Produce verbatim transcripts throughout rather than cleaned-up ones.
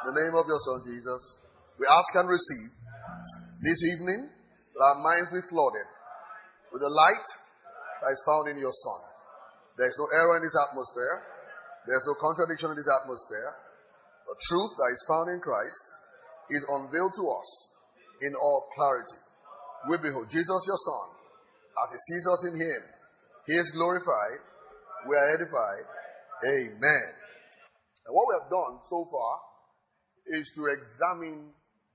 In the name of your Son, Jesus, we ask and receive this evening that our minds be flooded with the light that is found in your Son. There is no error in this atmosphere. There is no contradiction in this atmosphere. The truth that is found in Christ is unveiled to us in all clarity. We behold Jesus, your Son, as he sees us in him. He is glorified. We are edified. Amen. And what we have done so far is to examine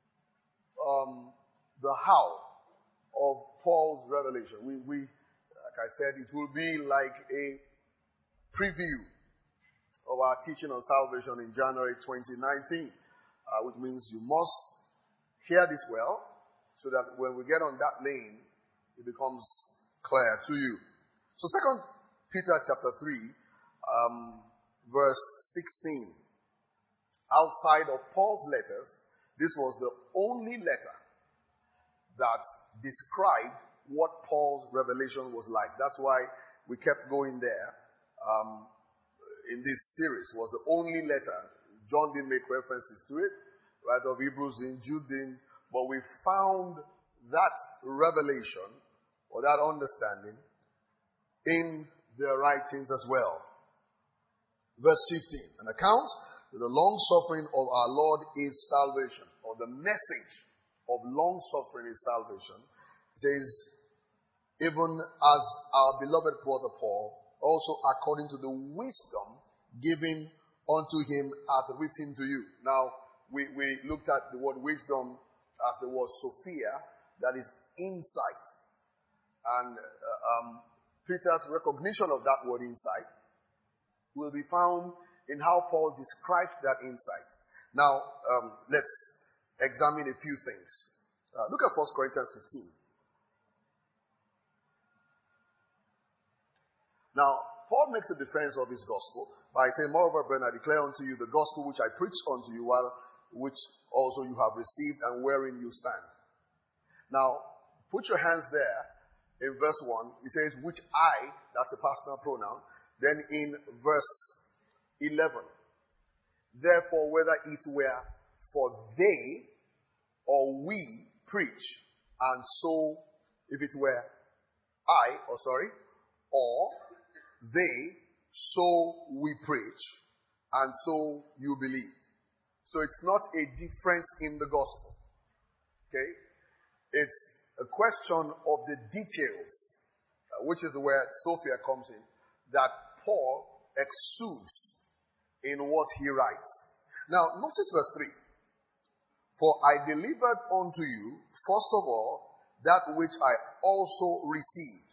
um, the how of Paul's revelation. We, we, like I said, it will be like a preview of our teaching on salvation in January twenty nineteen, uh, which means you must hear this well so that when we get on that lane, it becomes clear to you. So Second Peter chapter three, um, verse sixteen. Outside of Paul's letters, this was the only letter that described what Paul's revelation was like. That's why we kept going there um, in this series. It was the only letter. John didn't make references to it, right? Of Hebrews in, Jude didn't, but we found that revelation or that understanding in their writings as well. Verse fifteen, an account that the long suffering of our Lord is salvation, or the message of long suffering is salvation. It says, even as our beloved brother Paul, also according to the wisdom given unto him hath written to you. Now, we, we looked at the word wisdom as the word Sophia, that is insight. And uh, um, Peter's recognition of that word insight will be found in how Paul describes that insight. Now, um, let's examine a few things. Uh, look at First Corinthians fifteen. Now, Paul makes a defense of his gospel by saying, moreover, brethren, I declare unto you the gospel which I preached unto you, while which also you have received and wherein you stand. Now, put your hands there in verse one. It says, which I, that's a personal pronoun. Then in verse eleven, therefore, whether it were for they or we preach, and so if it were I, or sorry, or they, so we preach, and so you believe. So it's not a difference in the gospel. Okay? It's a question of the details, uh, which is where Sophia comes in, that Paul exudes in what he writes. Now, notice verse three. For I delivered unto you, first of all, that which I also received,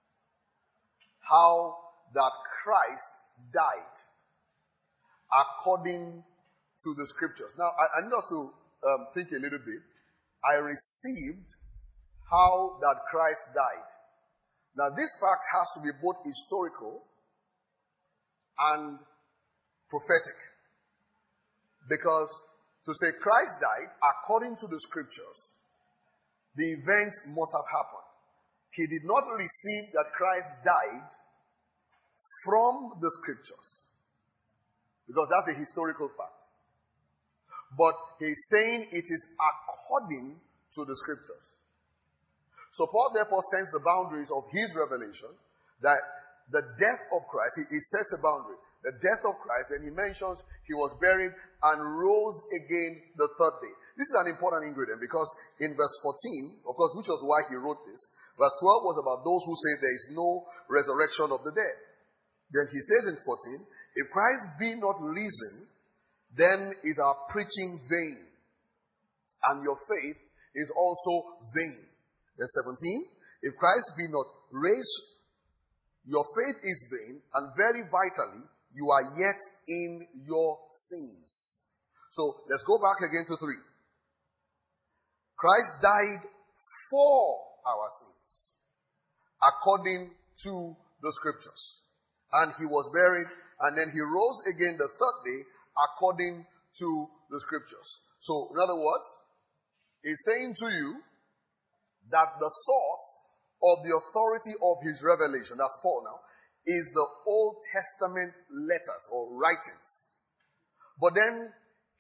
how that Christ died according to the scriptures. Now, I, I need us to um, think a little bit. I received how that Christ died. Now, this fact has to be both historical and prophetic. Because to say Christ died according to the scriptures, the event must have happened. He did not receive that Christ died from the scriptures, because that's a historical fact. But he's saying it is according to the scriptures. So Paul therefore sends the boundaries of his revelation, that the death of Christ, he, he sets a boundary. The death of Christ, then he mentions he was buried and rose again the third day. This is an important ingredient, because in verse fourteen, of course, which was why he wrote this, verse twelve was about those who say there is no resurrection of the dead. Then he says in fourteen, if Christ be not risen, then is our preaching vain, and your faith is also vain. Then seventeen, if Christ be not raised, your faith is vain, and very vitally, you are yet in your sins. So let's go back again to three. Christ died for our sins, according to the scriptures. And he was buried, and then he rose again the third day, according to the scriptures. So, in other words, he's saying to you that the source of the authority of his revelation, that's Paul now, is the Old Testament letters or writings. But then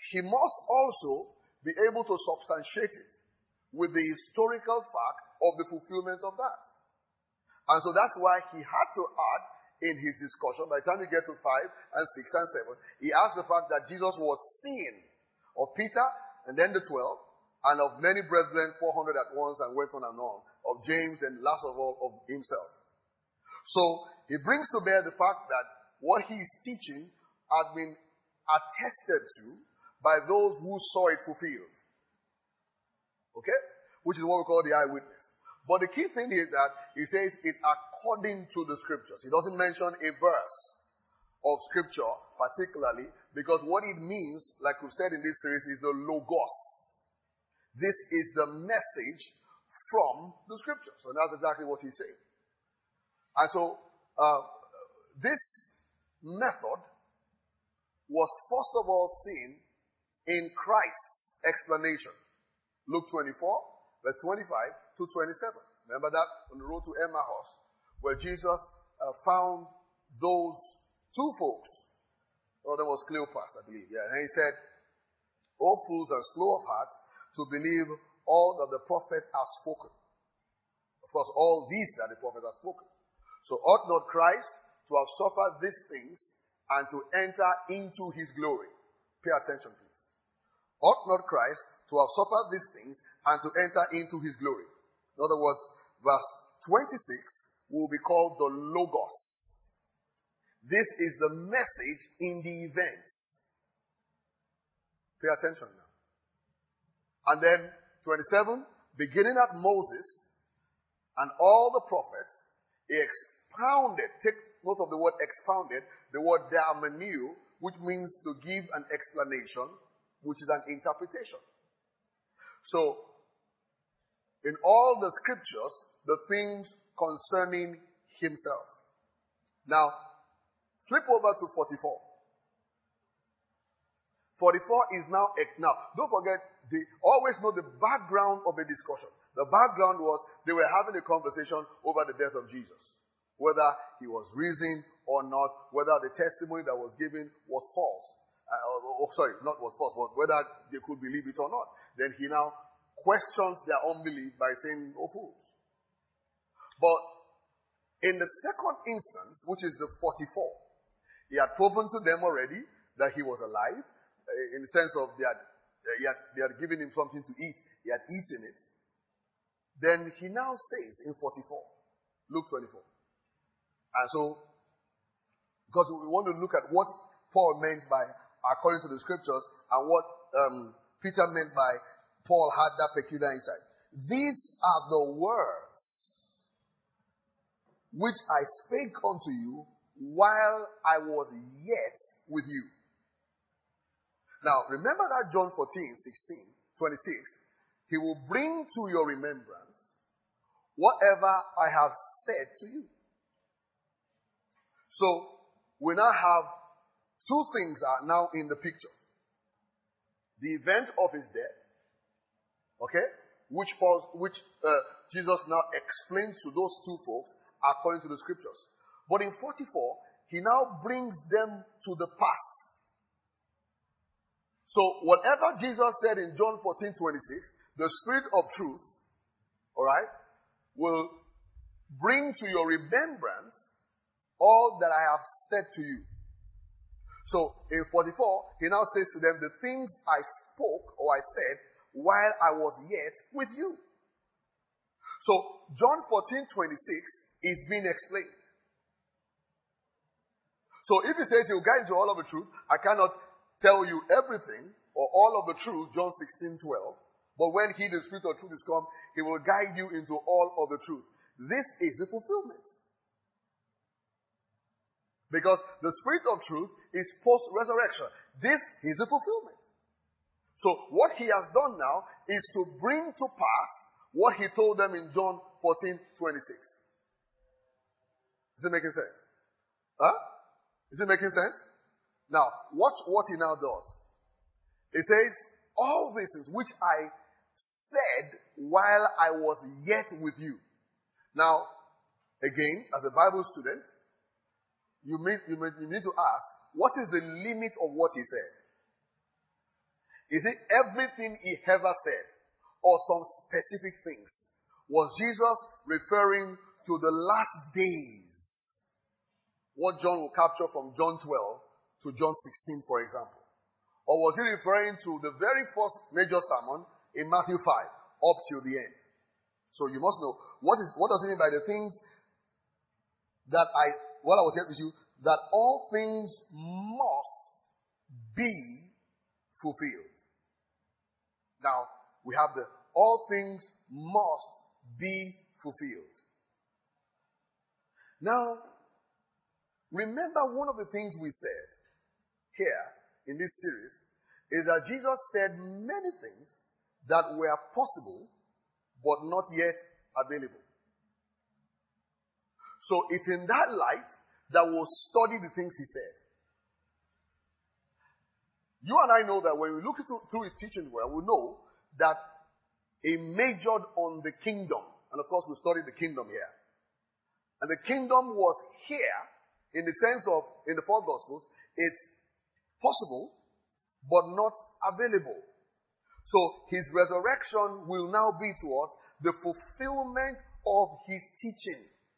he must also be able to substantiate it with the historical fact of the fulfillment of that. And so that's why he had to add in his discussion, by the time you get to five and six and seven, he asked the fact that Jesus was seen of Peter and then the twelve, and of many brethren, four hundred at once, and went on and on, of James, and last of all, of himself. So he brings to bear the fact that what he is teaching has been attested to by those who saw it fulfilled. Okay? Which is what we call the eyewitness. But the key thing is that he says it according to the scriptures. He doesn't mention a verse of scripture particularly, because what it means, like we've said in this series, is the logos. This is the message from the scriptures. So that's exactly what he's saying. And so, uh, this method was first of all seen in Christ's explanation. Luke twenty-four, verse twenty-five to twenty-seven. Remember that on the road to Emmaus, where Jesus uh, found those two folks. One of them was Cleopas, I believe. Yeah, and he said, "O fools and slow of heart to believe all that the prophet has spoken." Of course, all these that the prophet has spoken. So ought not Christ to have suffered these things and to enter into his glory? Pay attention, please. Ought not Christ to have suffered these things and to enter into his glory? In other words, verse twenty-six will be called the Logos. This is the message in the events. Pay attention now. And then twenty-seven, beginning at Moses and all the prophets, he expounded, take note of the word expounded, the word daimoniou, which means to give an explanation, which is an interpretation. So, in all the scriptures, the things concerning himself. Now, flip over to forty-four. forty-four is now, now, don't forget, they always know the background of a discussion. The background was they were having a conversation over the death of Jesus. Whether he was risen or not, whether the testimony that was given was false. Uh, or, or, sorry, not was false, but whether they could believe it or not. Then he now questions their unbelief by saying, "Oh, fools." But in the second instance, which is the forty-four, he had proven to them already that he was alive, in the sense of they had, he had, they had given him something to eat, he had eaten it. Then he now says in forty-four, Luke twenty-four. And so, because we want to look at what Paul meant by according to the scriptures and what um, Peter meant by Paul had that peculiar insight. These are the words which I spake unto you while I was yet with you. Now, remember that John fourteen, sixteen, twenty-six. He will bring to your remembrance whatever I have said to you. So, we now have two things are now in the picture. The event of his death, okay, which falls, which uh, Jesus now explains to those two folks according to the scriptures. But in forty-four, he now brings them to the past. So, whatever Jesus said in John fourteen, twenty-six, the Spirit of truth, alright, will bring to your remembrance all that I have said to you. So, in forty-four, he now says to them, the things I spoke or I said while I was yet with you. So, John fourteen, twenty-six is being explained. So, if he says he'll guide you all of the truth, I cannot tell you everything or all of the truth, John sixteen, twelve. But when he, the Spirit of truth, is come, he will guide you into all of the truth. This is the fulfillment. Because the Spirit of truth is post-resurrection. This is the fulfillment. So what he has done now is to bring to pass what he told them in John fourteen, twenty-six. Is it making sense? Huh? Is it making sense? Now, watch what he now does. He says, all these things which I said while I was yet with you. Now, again, as a Bible student, you, may, you, may, you need to ask, what is the limit of what he said? Is it everything he ever said or some specific things? Was Jesus referring to the last days? What John will capture from John twelve to John sixteen, for example. Or was he referring to the very first major sermon in Matthew five up till the end? So you must know, what is what does it mean by the things that I, what I was sharing with you, that all things must be fulfilled. Now, we have the all things must be fulfilled. Now, remember one of the things we said here in this series is that Jesus said many things that were possible but not yet available. So it's in that light that we'll study the things he said. You and I know that when we look through his teachings well, we know that he majored on the kingdom. And of course, we studied the kingdom here. And the kingdom was here in the sense of, in the four Gospels, it's possible, but not available. So his resurrection will now be to us the fulfillment of his teaching.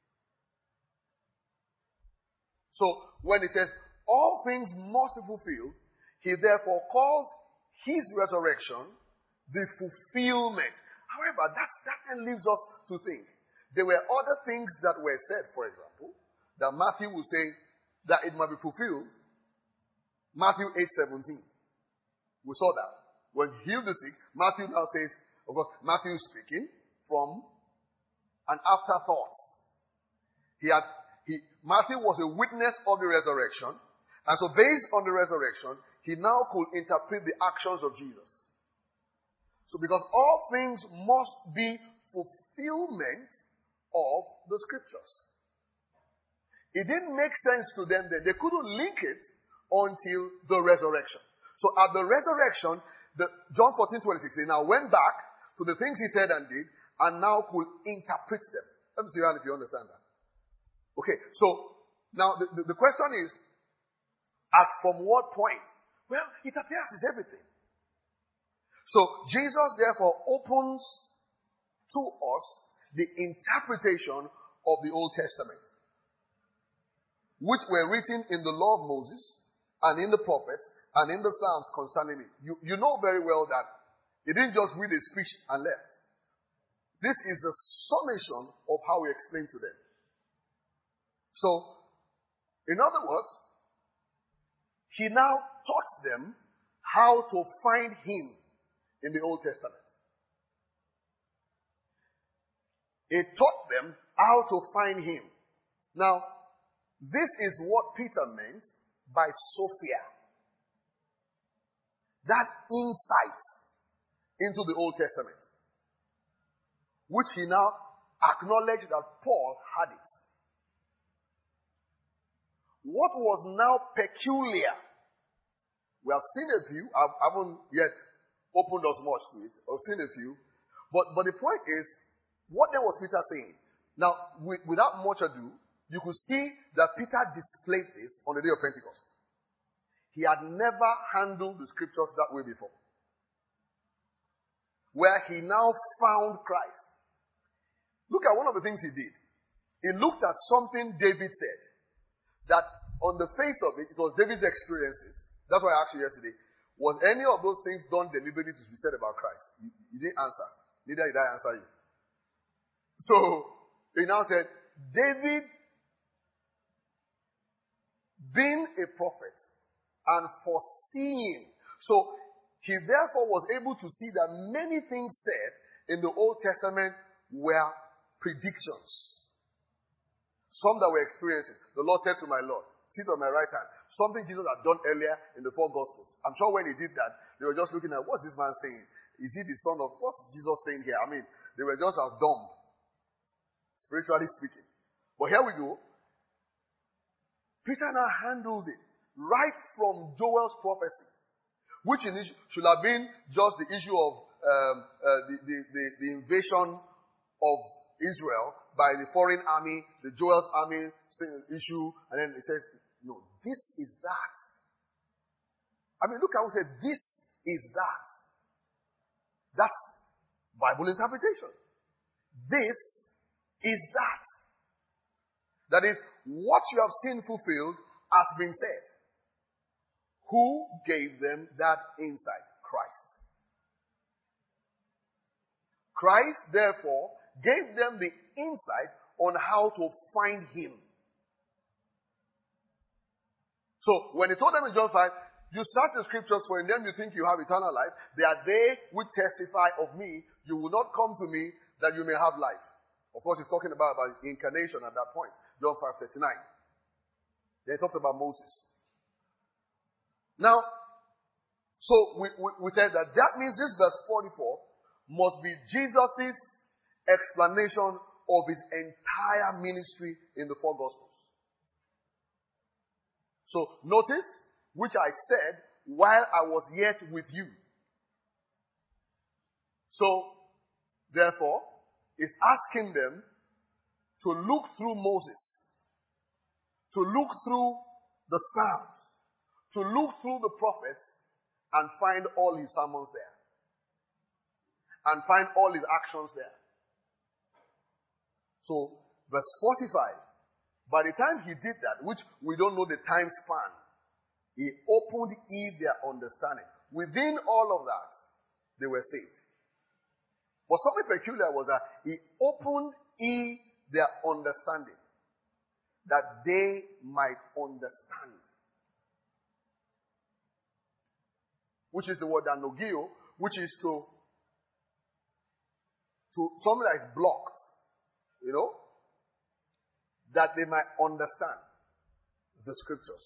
So when he says all things must be fulfilled, he therefore called his resurrection the fulfillment. However, that's, that then leaves us to think. There were other things that were said, for example, that Matthew will say that it might be fulfilled. Matthew eight seventeen. We saw that. When he healed the sick, Matthew now says, of course, Matthew is speaking from an afterthought. He had, he, Matthew was a witness of the resurrection. And so based on the resurrection, he now could interpret the actions of Jesus. So because all things must be fulfillment of the scriptures. It didn't make sense to them that they couldn't link it until the resurrection. So at the resurrection, the, John fourteen twenty-six, they now went back to the things he said and did, and now could interpret them. Let me see if you understand that. Okay, so now the, the, the question is, at from what point? Well, it appears it's everything. So Jesus therefore opens to us the interpretation of the Old Testament, which were written in the law of Moses and in the prophets and in the Psalms concerning it. You, you know very well that he didn't just read a speech and left. This is a summation of how we explain to them. So, in other words, he now taught them how to find him in the Old Testament. He taught them how to find him. Now, this is what Peter meant by Sophia. That insight into the Old Testament, which he now acknowledged that Paul had it. What was now peculiar, we have seen a few, I haven't yet opened us much to it, I've seen a few, but, but the point is, what then was Peter saying? Now, with, without much ado, you could see that Peter displayed this on the day of Pentecost. He had never handled the scriptures that way before. Where he now found Christ. Look at one of the things he did. He looked at something David said. That on the face of it, it was David's experiences. That's why I asked you yesterday. Was any of those things done deliberately to be said about Christ? You, you didn't answer. Neither did I answer you. So, he now said, David, being a prophet and foreseeing. So, he therefore was able to see that many things said in the Old Testament were predictions. Some that were experiencing. The Lord said to my Lord, sit on my right hand. Something Jesus had done earlier in the four Gospels. I'm sure when he did that, they were just looking at, what's this man saying? Is he the son of, what's Jesus saying here? I mean, they were just as dumb, spiritually speaking. But here we go. Peter now handles it right from Joel's prophecy, which in it should have been just the issue of um, uh, the, the, the, the invasion of Israel by the foreign army, the Joel's army issue, and then it says, no, this is that. I mean, look how he said, this is that. That's Bible interpretation. This is that. That is, what you have seen fulfilled has been said. Who gave them that insight? Christ. Christ, therefore, gave them the insight on how to find Him. So, when He told them in John five, you search the scriptures, for in them you think you have eternal life. They are they which testify of me. You will not come to me that you may have life. Of course, He's talking about, about incarnation at that point. John five thirty-nine. Then He talks about Moses. Now, so we, we, we said that that means this verse forty-four must be Jesus' explanation of His entire ministry in the four Gospels. So notice, which I said while I was yet with you. So, therefore, it's asking them to look through Moses, to look through the Psalms, to look through the prophets and find all His sermons there. And find all His actions there. So, verse forty-five, by the time He did that, which we don't know the time span, He opened ye their understanding. Within all of that, they were saved. But something peculiar was that He opened ye their understanding, that they might understand. Which is the word anogio, which is to, to something that is blocked, you know, that they might understand the scriptures.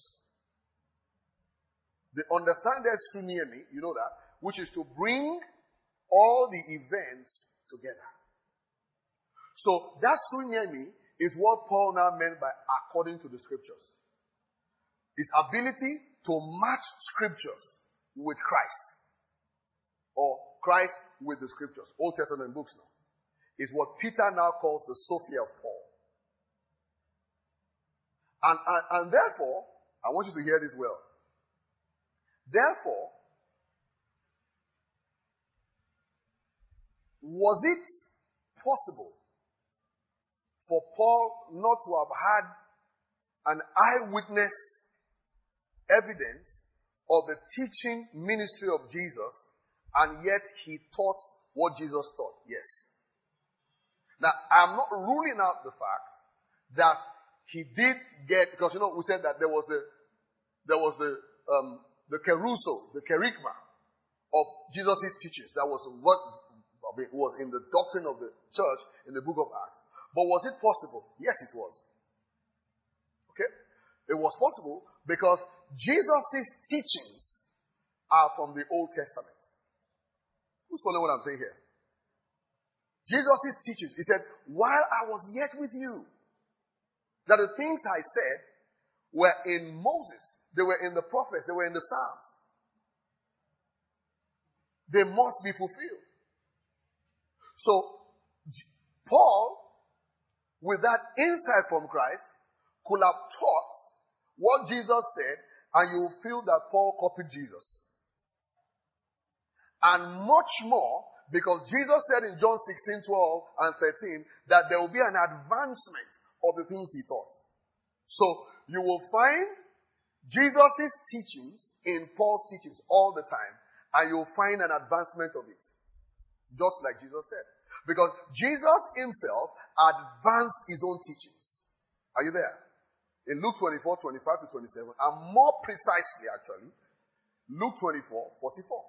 The understand there's sunyemi, you know that, which is to bring all the events together. So that sunyemi is what Paul now meant by according to the scriptures. His ability to match scriptures with Christ, or Christ with the scriptures, Old Testament books now, is what Peter now calls the Sophia of Paul. And, and, and therefore, I want you to hear this well. Therefore, was it possible for Paul not to have had an eyewitness evidence of the teaching ministry of Jesus, and yet he taught what Jesus taught? Yes. Now, I'm not ruling out the fact that he did get, because you know, we said that there was the, there was the, um, the keruso, the kerygma of Jesus' teachings. That was what was in the doctrine of the church in the book of Acts. But was it possible? Yes, it was. Okay? It was possible because Jesus' teachings are from the Old Testament. Who's following what I'm saying here? Jesus' teachings, he said, while I was yet with you, that the things I said were in Moses, they were in the prophets, they were in the Psalms. They must be fulfilled. So, Paul, with that insight from Christ, could have taught what Jesus said, and you will feel that Paul copied Jesus. And much more, because Jesus said in John sixteen, twelve and thirteen, that there will be an advancement of the things he taught. So, you will find Jesus' teachings in Paul's teachings all the time, and you'll find an advancement of it. Just like Jesus said. Because Jesus himself advanced his own teachings. Are you there? In Luke twenty-four, twenty-five to twenty-seven, and more precisely actually, Luke twenty-four, forty-four.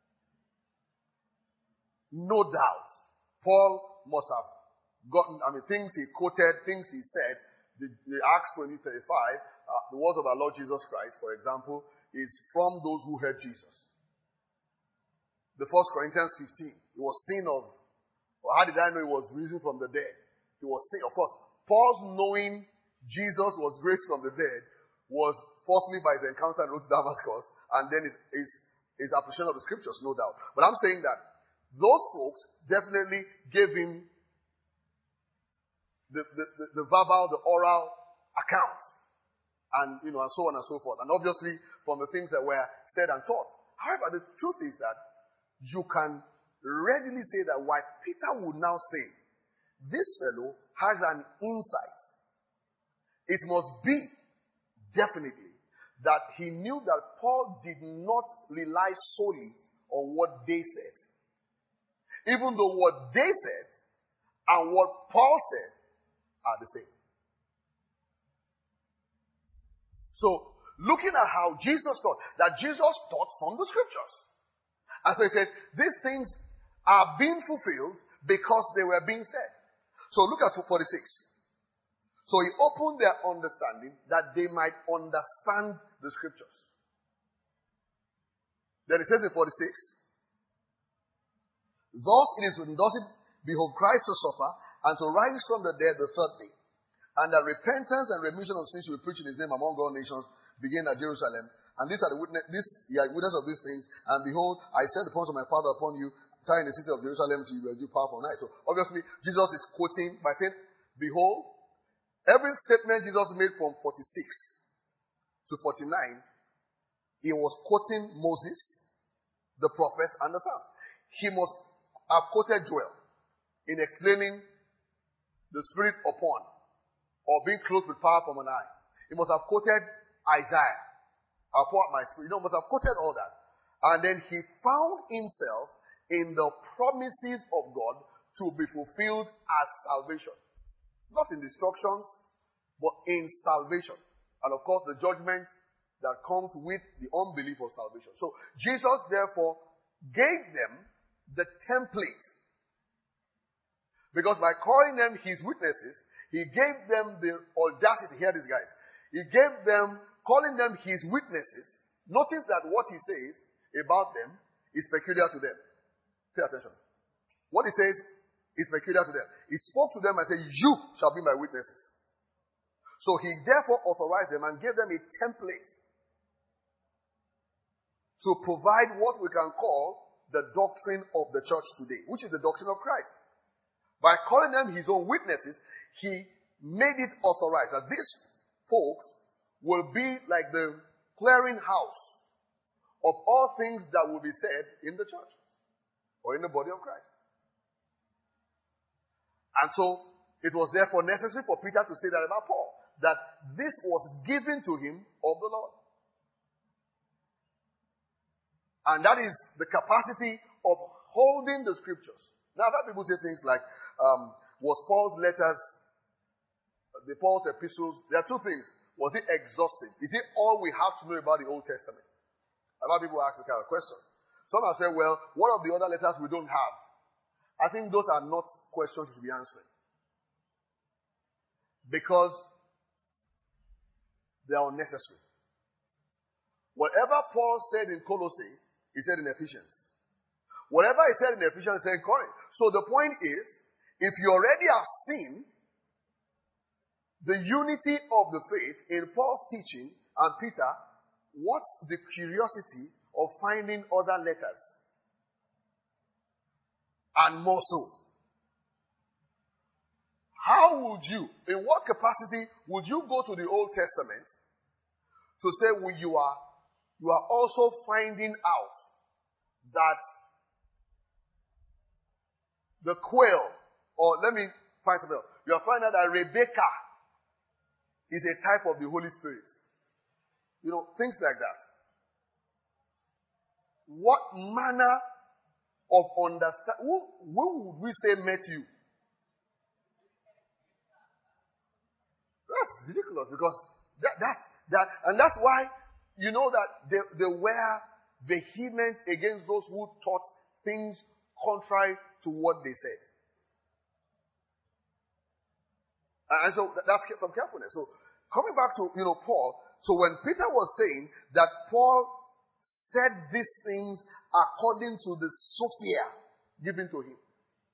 No doubt, Paul must have gotten, I mean, things he quoted, things he said. The, the Acts twenty, thirty-five, uh, the words of our Lord Jesus Christ, for example, is from those who heard Jesus. The First Corinthians fifteen, it was seen of, or how did I know he was risen from the dead? He was seen, of course, Paul's knowing Jesus was raised from the dead was firstly by his encounter in the road to Damascus, and then his, his, his appreciation of the scriptures, no doubt. But I'm saying that those folks definitely gave him the, the, the, the verbal, the oral account, and you know, and so on and so forth. And obviously, from the things that were said and taught. However, the truth is that you can readily say that why Peter would now say, this fellow has an insight. It must be, definitely, that he knew that Paul did not rely solely on what they said. Even though what they said and what Paul said are the same. So, looking at how Jesus taught, that Jesus taught from the scriptures. And so he said, these things are being fulfilled because they were being said. So look at forty-six. So he opened their understanding that they might understand the scriptures. Then it says in forty-six, thus it is written, thus it behoved Christ to suffer and to rise from the dead the third day, and that repentance and remission of sins should be preached in his name among all nations, beginning at Jerusalem. And these are the witness, this, ye are witness of these things. And behold, I send the promise of my Father upon you, tie in the city of Jerusalem till you will do powerful night. So obviously, Jesus is quoting by saying, behold, every statement Jesus made from forty-six to forty-nine, he was quoting Moses, the prophets, and the Psalms. He must have quoted Joel in explaining the Spirit upon or being clothed with power from an eye. He must have quoted Isaiah. I'll pour out my spirit. You know, must have quoted all that. And then he found himself in the promises of God to be fulfilled as salvation. Not in destructions, but in salvation. And of course, the judgment that comes with the unbelief of salvation. So, Jesus therefore gave them the template. Because by calling them his witnesses, he gave them the audacity. Hear these guys. He gave them, calling them his witnesses. Notice that what he says about them is peculiar to them. Pay attention. What he says is peculiar to them. He spoke to them and said, you shall be my witnesses. So he therefore authorized them and gave them a template to provide what we can call the doctrine of the church today, which is the doctrine of Christ. By calling them his own witnesses, he made it authorized that these folks will be like the clearing house of all things that will be said in the church or in the body of Christ. And so it was therefore necessary for Peter to say that about Paul, that this was given to him of the Lord. And that is the capacity of holding the scriptures. Now, I've heard people say things like, um, was Paul's letters, the Paul's epistles, there are two things. Was it exhaustive? Is it all we have to know about the Old Testament? A lot of people ask the kind of questions. Some have said, well, what of the other letters we don't have? I think those are not questions you should be answering. Because they are unnecessary. Whatever Paul said in Colossae, he said in Ephesians. Whatever he said in Ephesians, he said in Corinth. So the point is, if you already have seen the unity of the faith in Paul's teaching and Peter, what's the curiosity of finding other letters? And more so. How would you, in what capacity would you go to the Old Testament to say, well, you are, you are also finding out that the quail, or let me find something else. You are finding out that Rebecca is a type of the Holy Spirit. You know, things like that. What manner of understanding, who, who would we say met you? That's ridiculous because that, that, that, and that's why you know that they, they were vehement against those who taught things contrary to what they said. And so that's some carefulness. So coming back to, you know, Paul, so when Peter was saying that Paul said these things according to the Sophia given to him,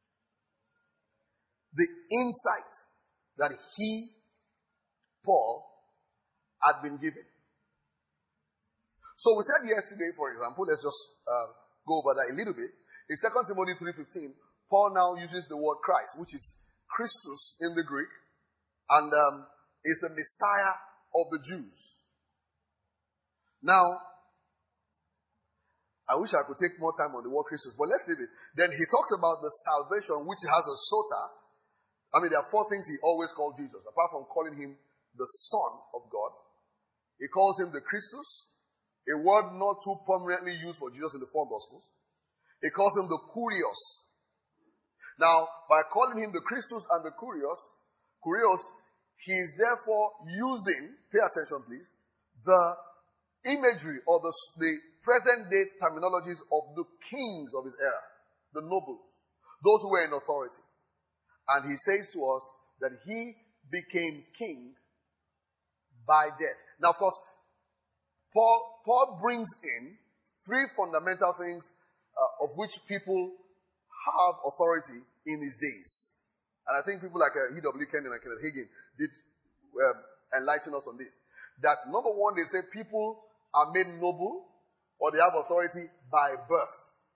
the insight that he, Paul, had been given. So we said yesterday, for example, let's just uh, go over that a little bit. In Second Timothy three fifteen, Paul now uses the word Christ, which is Christus in the Greek, and um, is the Messiah of the Jews. Now, I wish I could take more time on the word Christus, but let's leave it. Then he talks about the salvation which has a sota. I mean, there are four things he always called Jesus, apart from calling him the Son of God. He calls him the Christus, a word not too prominently used for Jesus in the four Gospels. He calls him the Kurios. Now, by calling him the Christus and the Kurios, Kurios, he is therefore using, pay attention please, the imagery or the, the present day terminologies of the kings of his era, the nobles, those who were in authority. And he says to us that he became king by death. Now, of course, Paul, Paul brings in three fundamental things uh, of which people have authority in his days. And I think people like uh, E W Kenyon and Kenneth Hagin did um, enlighten us on this. That number one, they say people are made noble or they have authority by birth.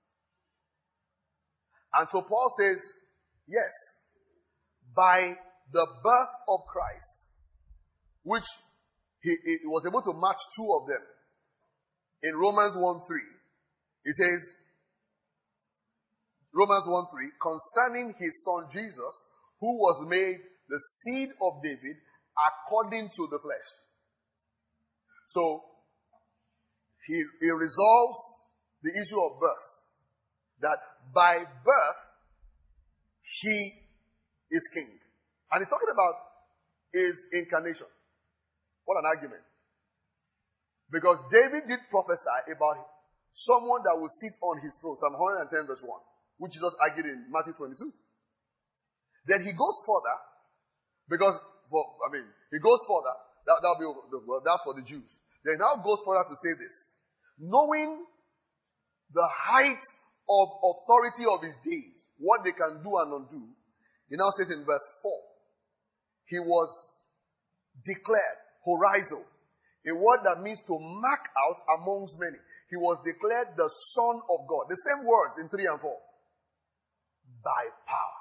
And so Paul says, yes, by the birth of Christ, which he, he was able to match two of them. In Romans one three, he says, Romans one three, concerning his son Jesus, who was made the seed of David according to the flesh. So, he, he resolves the issue of birth. That by birth, he is king. And he's talking about his incarnation. What an argument. Because David did prophesy about someone that will sit on his throne. Psalm one ten verse one. Which Jesus argued in Matthew twenty-two. Then he goes further. Because, for, I mean, he goes further. That, that'll be, that's for the Jews. Then he now goes further to say this. Knowing the height of authority of his days, what they can do and undo, he now says in verse four, he was declared, horizo, a word that means to mark out amongst many. He was declared the Son of God. The same words in three and four. By power.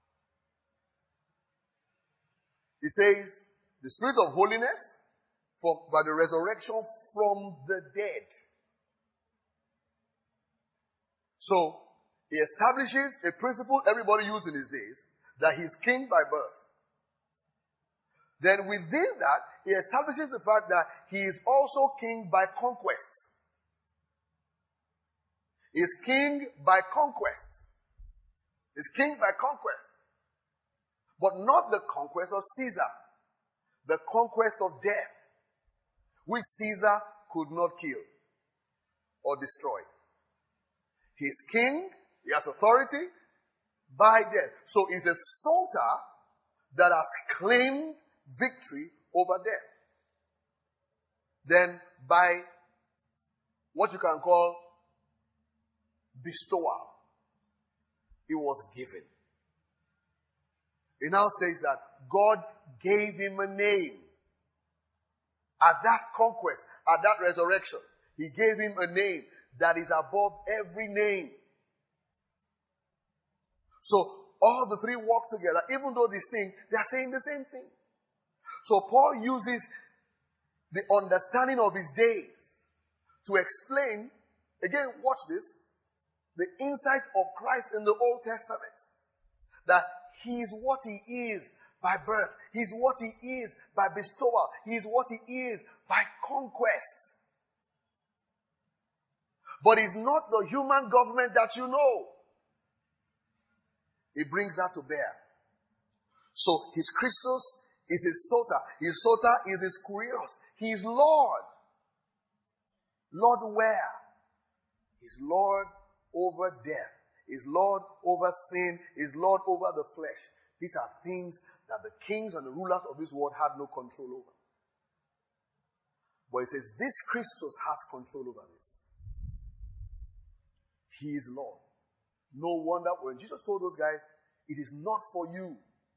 He says, the spirit of holiness from, by the resurrection from the dead. So, he establishes a principle everybody used in his days, that he's king by birth. Then within that, he establishes the fact that he is also king by conquest. He's king by conquest. He's king by conquest. But not the conquest of Caesar. The conquest of death, which Caesar could not kill or destroy. He's king, he has authority by death. So he's a soldier that has claimed victory over death. Then by what you can call bestowal, it was given. It now says that God gave him a name. At that conquest, at that resurrection, he gave him a name that is above every name. So, all the three work together, even though these things, they are saying the same thing. So, Paul uses the understanding of his days to explain, again, watch this, the insight of Christ in the Old Testament. That he is what he is by birth. He is what he is by bestowal. He is what he is by conquest. But he's not the human government that you know. He brings that to bear. So his Christus is his sota. His sota is his kurios. He is Lord. Lord where? He's Lord over death. He's Lord over sin. He's Lord over the flesh. These are things that the kings and the rulers of this world had no control over. But he says, this Christus has control over this. He is Lord. No wonder when Jesus told those guys, it is not for you.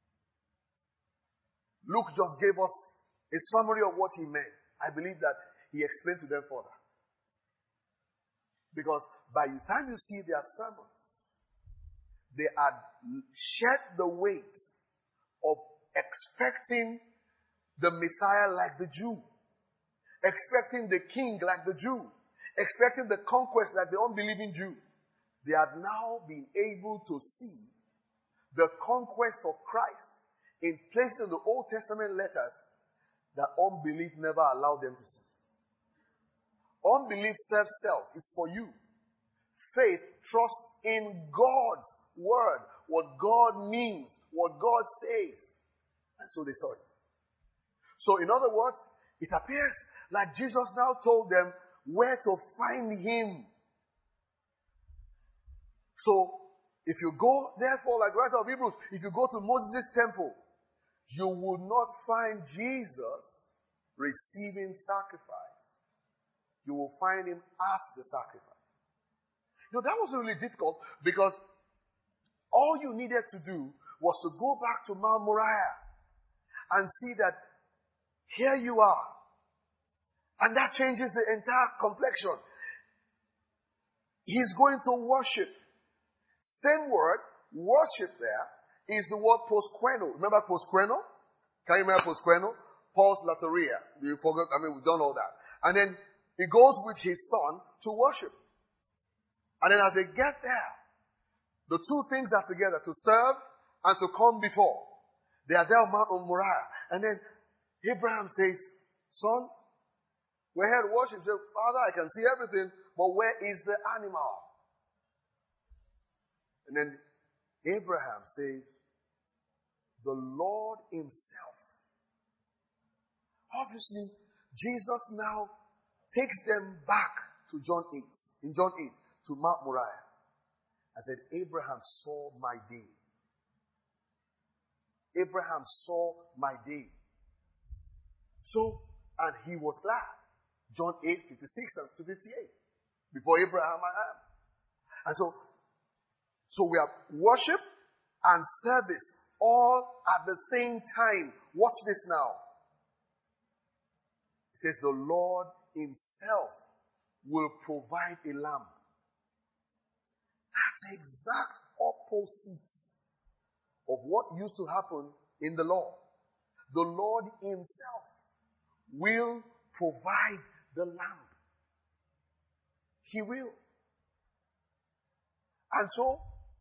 Luke just gave us a summary of what he meant. I believe that he explained to them further. Because by the time you see their sermons, they had shed the weight of expecting the Messiah like the Jew. Expecting the king like the Jew. expecting the conquest like the unbelieving Jew, they had now been able to see the conquest of Christ in places in the Old Testament letters that unbelief never allowed them to see. Unbelief serves self. It's for you. Faith, trust in God's word, what God means, what God says. And so they saw it. So in other words, it appears like Jesus now told them where to find him. So, if you go, therefore, like the writer of Hebrews, if you go to Moses' temple, you will not find Jesus receiving sacrifice. You will find him as the sacrifice. You know, that wasn't really difficult because all you needed to do was to go back to Mount Moriah and see that here you are. And that changes the entire complexion. He's going to worship. Same word, worship there, is the word prosqueno. Remember prosqueno? Can you remember prosqueno? Pos latoria. You forgot, I mean, we've done all that. And then he goes with his son to worship. And then as they get there, the two things are together, to serve and to come before. They are there on Mount Moriah. And then Abraham says, son, we're here to worship. He says, Father, I can see everything, but where is the animal? And then Abraham says, the Lord himself. Obviously, Jesus now takes them back to John eight, in John eight, to Mount Moriah, and said, Abraham saw my day. Abraham saw my day. So, and he was glad. John eight, fifty-six and fifty-eight. Before Abraham I am. And so, so we have worship and service all at the same time. Watch this now. It says the Lord himself will provide a lamb. That's the exact opposite of what used to happen in the law. The Lord himself will provide the lamb. He will. And so,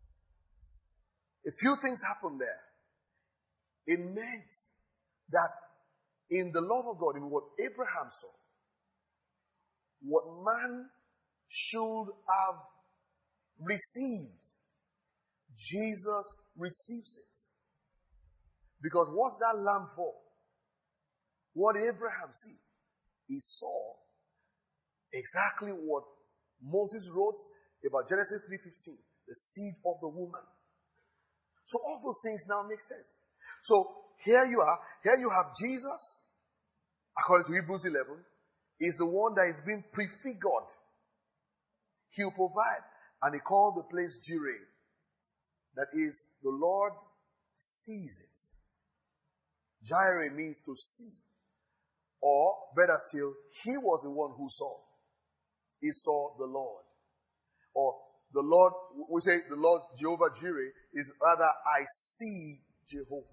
a few things happened there. It meant that in the love of God, in what Abraham saw, what man should have received, Jesus receives it. Because what's that lamb for? What did Abraham see? He saw exactly what Moses wrote about Genesis three fifteen, the seed of the woman. So all those things now make sense. So here you are, here you have Jesus, according to Hebrews eleven, is the one that is being prefigured. He'll provide. And he called the place Jireh. That is, the Lord sees it. Jireh means to see. Or, better still, he was the one who saw. He saw the Lord. Or, the Lord, we say the Lord Jehovah Jireh is rather, I see Jehovah.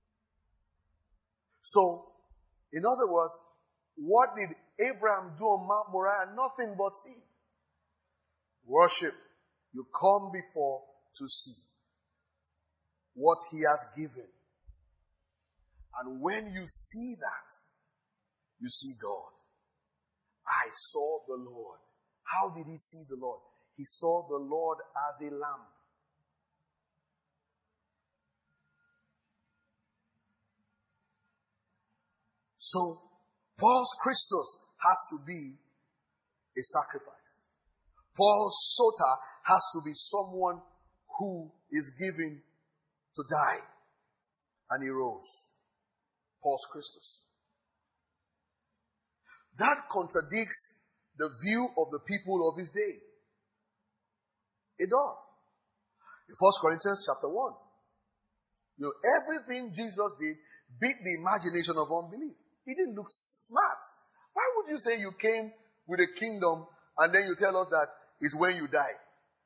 So, in other words, what did Abraham do on Mount Moriah? Nothing but see. Worship. You come before to see what he has given. And when you see that, you see God. I saw the Lord. How did he see the Lord? He saw the Lord as a lamb. So, Paul's Christos has to be a sacrifice. Paul's Sota has to be someone who is given to die. And he rose. Paul's Christos. That contradicts the view of the people of his day. It does. In First Corinthians chapter one. You know, everything Jesus did beat the imagination of unbelief. He didn't look smart. Why would you say you came with a kingdom and then you tell us that it's when you die?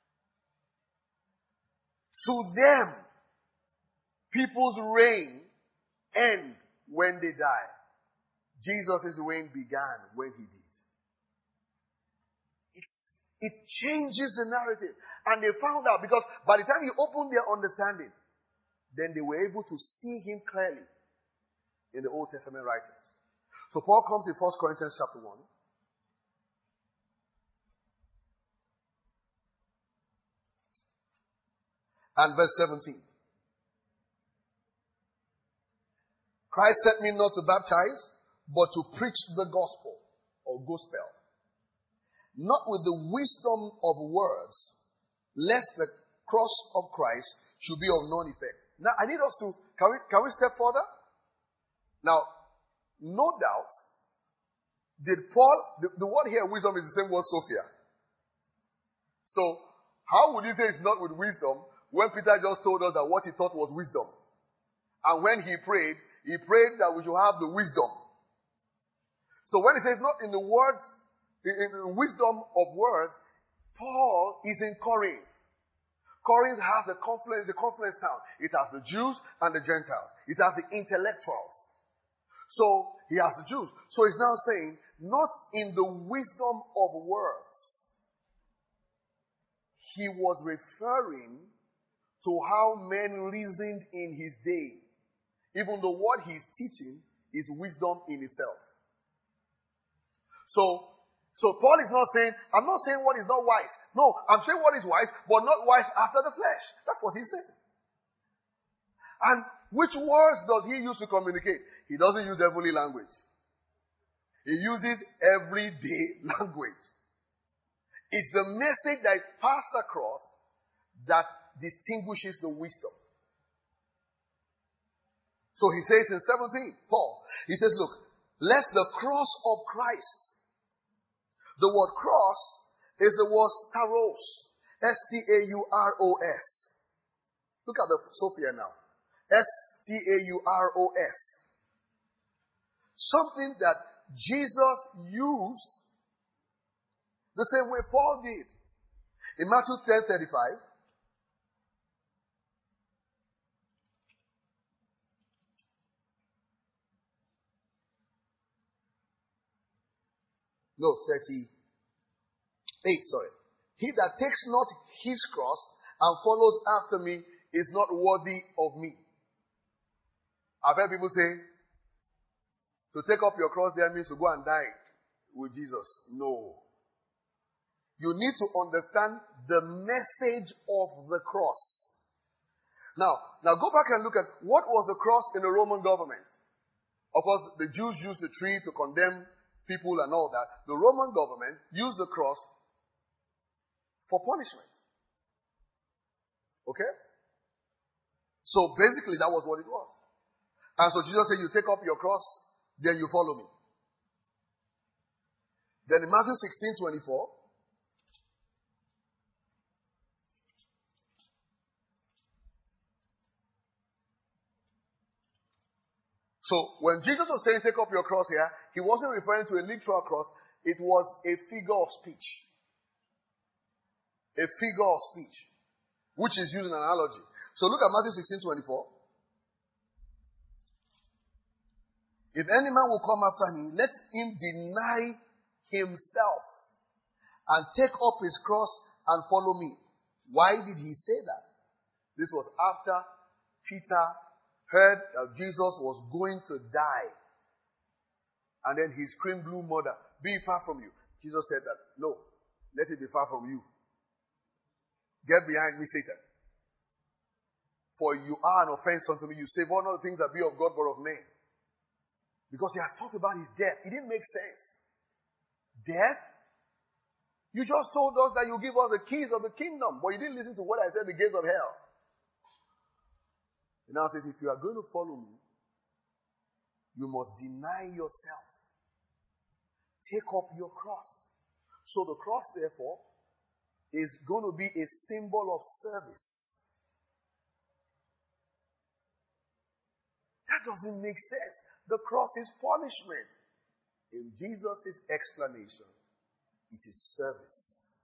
To them, people's reign ends when they die. Jesus' reign began when he did. It changes the narrative. And they found out because by the time he opened their understanding, then they were able to see him clearly in the Old Testament writings. So Paul comes in First Corinthians chapter one. And verse seventeen. Christ sent me not to baptize, but to preach the gospel or gospel. Not with the wisdom of words, lest the cross of Christ should be of none effect. Now, I need us to, can we, can we step further? Now, no doubt, did Paul, the, the word here, wisdom, is the same word, Sophia. So, how would you say it's not with wisdom when Peter just told us that what he thought was wisdom? And when he prayed, he prayed that we should have the wisdom. So when he says not in the words, in the wisdom of words, Paul is in Corinth. Corinth has a confluence, a confluence town. It has the Jews and the Gentiles. It has the intellectuals. So he has the Jews. So he's now saying, not in the wisdom of words. He was referring to how men reasoned in his day. Even though what he's teaching is wisdom in itself. So, so Paul is not saying, I'm not saying what is not wise. No, I'm saying what is wise, but not wise after the flesh. That's what he's saying. And which words does he use to communicate? He doesn't use heavenly language. He uses everyday language. It's the message that is passed across that distinguishes the wisdom. So he says in seventeen, Paul, he says, look, lest the cross of Christ. The word cross is the word stauros. S T A U R O S. Look at the Sophia now. S T A U R O S. Something that Jesus used the same way Paul did. In Matthew ten thirty-five, no, thirty-eight, sorry. He that takes not his cross and follows after me is not worthy of me. I've heard people say, to take up your cross there means to go and die with Jesus. No. You need to understand the message of the cross. Now, now go back and look at what was the cross in the Roman government. Of course, the Jews used the tree to condemn people and all that. The Roman government used the cross for punishment. Okay? So basically that was what it was. And so Jesus said, you take up your cross, then you follow me. Then in Matthew sixteen twenty-four, so when Jesus was saying take up your cross here, he wasn't referring to a literal cross. It was a figure of speech. A figure of speech, which is using an analogy. So look at Matthew sixteen twenty-four. If any man will come after me, let him deny himself and take up his cross and follow me. Why did he say that? This was after Peter heard that Jesus was going to die. And then he screamed, blue mother, be far from you. Jesus said that, no, let it be far from you. Get behind me, Satan. For you are an offense unto me. You say, one of the things that be of God but of men. Because he has talked about his death. It didn't make sense. Death? You just told us that you give us the keys of the kingdom. But you didn't listen to what I said, the gates of hell. He now says, if you are going to follow me, you must deny yourself. Take up your cross. So the cross, therefore, is going to be a symbol of service. That doesn't make sense. The cross is punishment. In Jesus' explanation, it is service.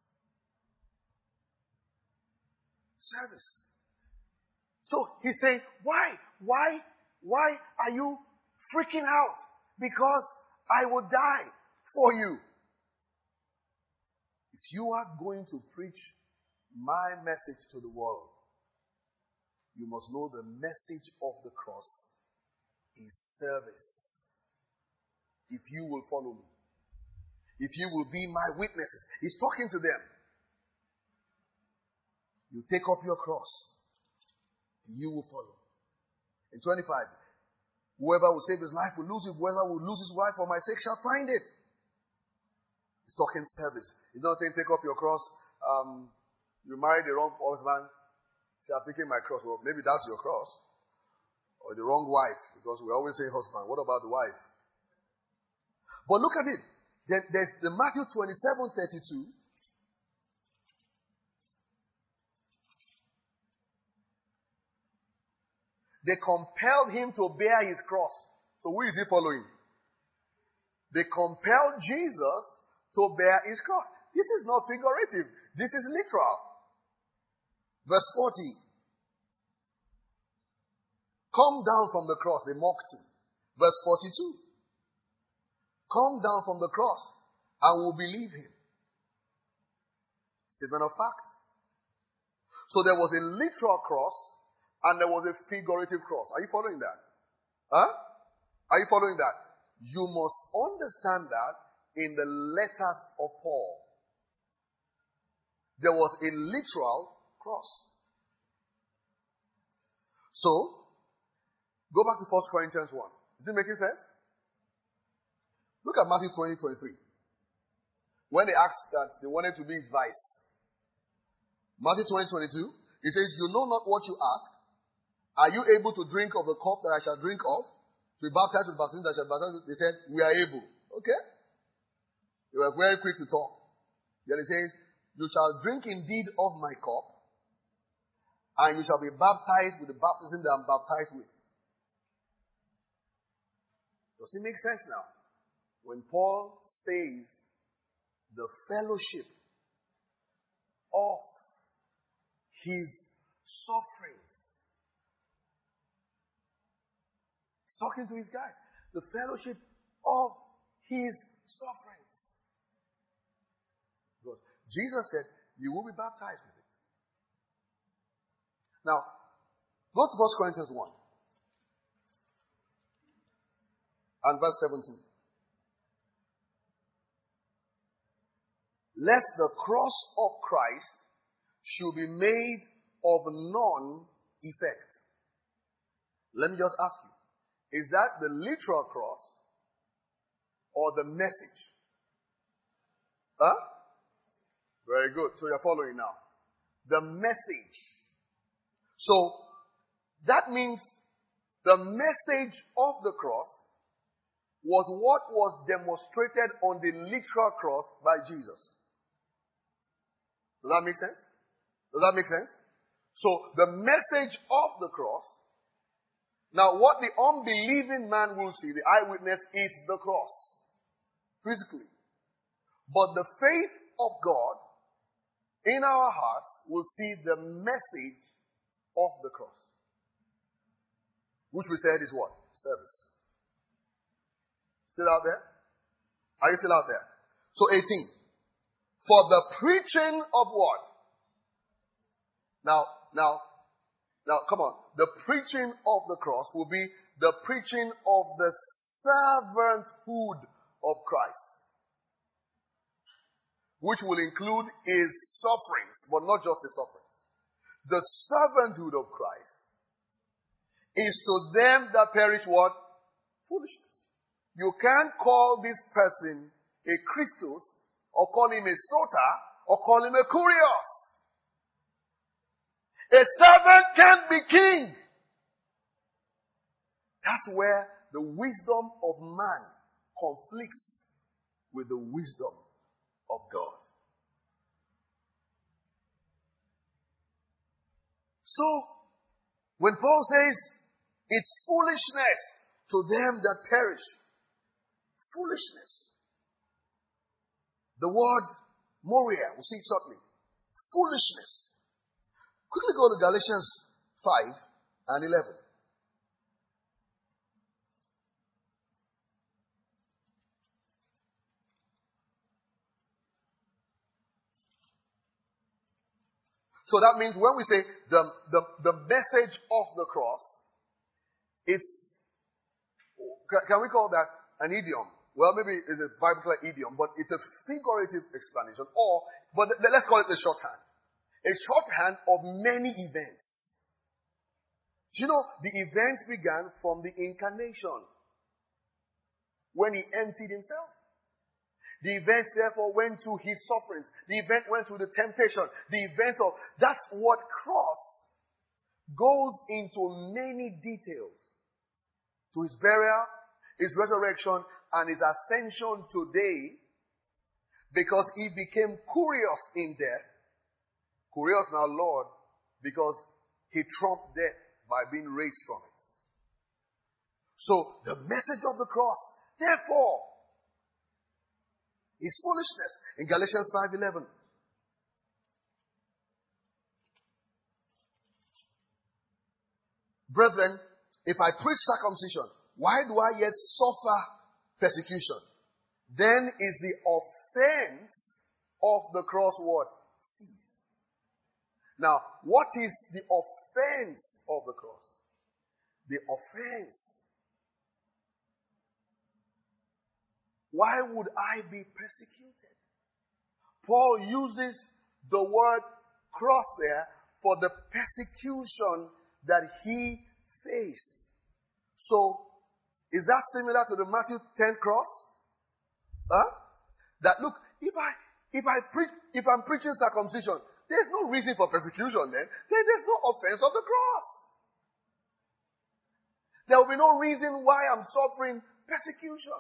Service. So he's saying, why? Why? Why are you freaking out? Because I will die for you. If you are going to preach my message to the world, you must know the message of the cross is service. If you will follow me, if you will be my witnesses, he's talking to them. You take up your cross, you will follow. In twenty-five, whoever will save his life will lose it. Whoever will lose his life for my sake shall find it. He's talking service. He's not saying take up your cross. Um, you married the wrong husband. Say, I'm taking my cross. Well, maybe that's your cross. Or the wrong wife. Because we always say husband. What about the wife? But look at it. There, there's the Matthew twenty-seven thirty-two. They compelled him to bear his cross. So who is he following? They compelled Jesus to bear his cross. This is not figurative. This is literal. Verse forty. Come down from the cross. They mocked him. Verse forty-two. Come down from the cross and we'll believe him. Statement of fact. So there was a literal cross and there was a figurative cross. Are you following that? Huh? Are you following that? You must understand that in the letters of Paul. There was a literal cross. So, go back to First Corinthians one. Is it making sense? Look at Matthew twenty, twenty-three. When they asked that they wanted to be his vice. Matthew twenty, twenty-two. He says, you know not what you ask. Are you able to drink of the cup that I shall drink of? To be baptized with the baptism that I shall be baptized with? They said, we are able. Okay? They were very quick to talk. Then he says, you shall drink indeed of my cup, and you shall be baptized with the baptism that I'm baptized with. Does it make sense now? When Paul says the fellowship of his sufferings. He's talking to his guys. The fellowship of his sufferings. Because Jesus said, you will be baptized with it. Now, go to First Corinthians one. And verse seventeen. Lest the cross of Christ should be made of none effect. Let me just ask you, is that the literal cross or the message? Huh? Very good. So you're following now. The message. So that means the message of the cross was what was demonstrated on the literal cross by Jesus. Does that make sense? Does that make sense? So the message of the cross, now what the unbelieving man will see, the eyewitness, is the cross. Physically. But the faith of God in our hearts will see the message of the cross. Which we said is what? Service. Still out there? Are you still out there? So eighteen. For the preaching of what? Now, now, now, come on. The preaching of the cross will be the preaching of the servanthood of Christ. Which will include his sufferings, but not just his sufferings. The servanthood of Christ is to them that perish what? Foolishness. You can't call this person a Christos, or call him a Sota, or call him a Kurios. A servant can't be king. That's where the wisdom of man conflicts with the wisdom of God. So, when Paul says, it's foolishness to them that perish. Foolishness. The word Moria, we'll see it shortly. Foolishness. Quickly go to Galatians five and eleven. So that means when we say the, the, the message of the cross, it's, can we call that an idiom? Well, maybe it's a Bible idiom, but it's a figurative explanation. Or, but let's call it a shorthand. A shorthand of many events. You know, the events began from the incarnation, when he emptied himself. The events therefore went through his sufferings. The event went through the temptation. The event of, that's what cross goes into many details. To his burial, his resurrection, and his ascension today, because he became curious in death. Curious now, Lord, because he trumped death by being raised from it. So, the message of the cross, therefore, is foolishness. In Galatians five eleven. Brethren, if I preach circumcision, why do I yet suffer persecution? Then is the offense of the cross what? Cease. Now, what is the offense of the cross? The offense. Why would I be persecuted? Paul uses the word cross there for the persecution that he faced. So, is that similar to the Matthew ten cross? Huh? That look, if I if I preach if I'm preaching circumcision, there's no reason for persecution then. There, there's no offense of the cross. There will be no reason why I'm suffering persecution.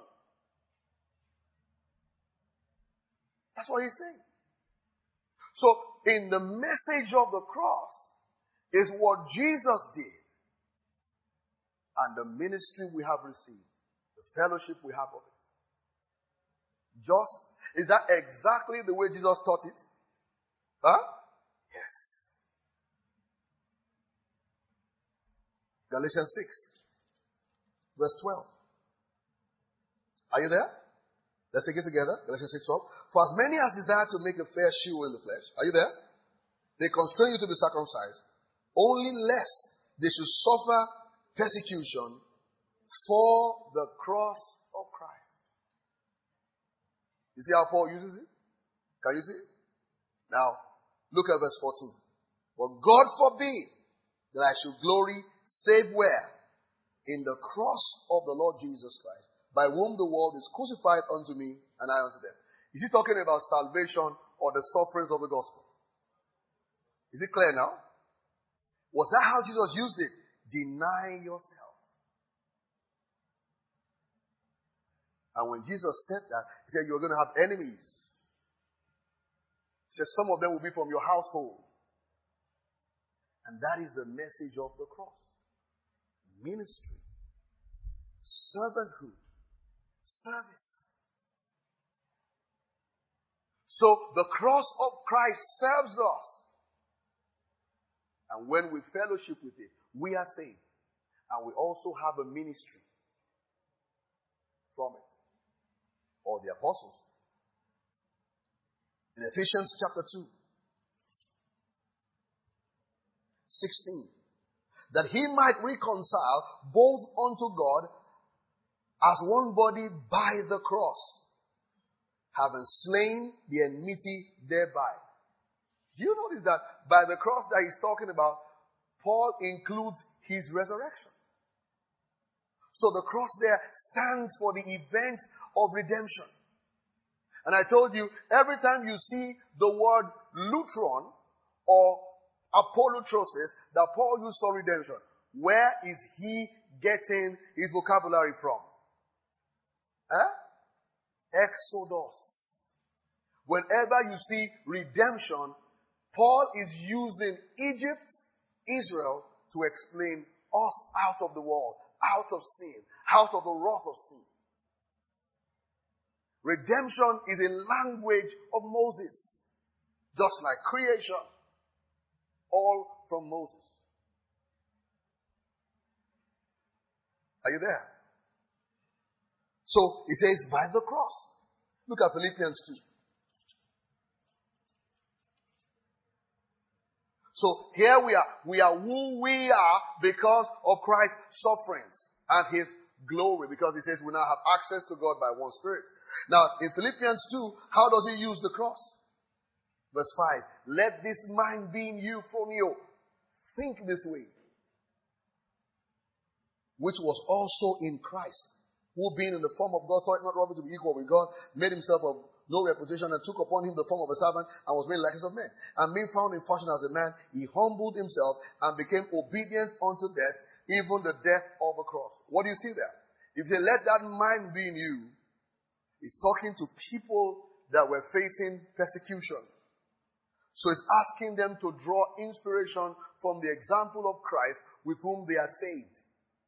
That's what he's saying. So, in the message of the cross is what Jesus did. And the ministry we have received. The fellowship we have of it. Just, is that exactly the way Jesus taught it? Huh? Yes. Galatians six, verse twelve. Are you there? Let's take it together. Galatians six twelve. For as many as desire to make a fair show in the flesh. Are you there? They constrain you to be circumcised. Only lest they should suffer persecution for the cross of Christ. You see how Paul uses it? Can you see it? Now, look at verse fourteen. But God forbid that I should glory save where? In the cross of the Lord Jesus Christ, by whom the world is crucified unto me and I unto them. Is he talking about salvation or the sufferings of the gospel? Is it clear now? Was that how Jesus used it? Deny yourself. And when Jesus said that, he said you're going to have enemies. He said some of them will be from your household. And that is the message of the cross. Ministry. Servanthood. Service. So the cross of Christ serves us. And when we fellowship with it, we are saved. And we also have a ministry from it. Or the apostles. In Ephesians chapter two, sixteen. That he might reconcile both unto God as one body by the cross, having slain the enmity thereby. Do you notice that by the cross that he's talking about, Paul includes his resurrection. So the cross there stands for the event of redemption. And I told you, every time you see the word lutron or apolutrosis that Paul used for redemption, where is he getting his vocabulary from? Huh? Exodus. Whenever you see redemption, Paul is using Egypt, Israel, to explain us out of the world, out of sin, out of the wrath of sin. Redemption is a language of Moses, just like creation, all from Moses. Are you there? So, he says, by the cross. Look at Philippians two. So here we are. We are who we are because of Christ's sufferings and his glory. Because he says we now have access to God by one Spirit. Now, in Philippians two, how does he use the cross? Verse five. Let this mind be in you from you. Think this way. Which was also in Christ, who being in the form of God, thought not robbery to be equal with God, made himself of no reputation, and took upon him the form of a servant, and was made likeness of men. And being found in fashion as a man, he humbled himself and became obedient unto death, even the death of a cross. What do you see there? If you let that mind be in you, he's talking to people that were facing persecution. So he's asking them to draw inspiration from the example of Christ with whom they are saved.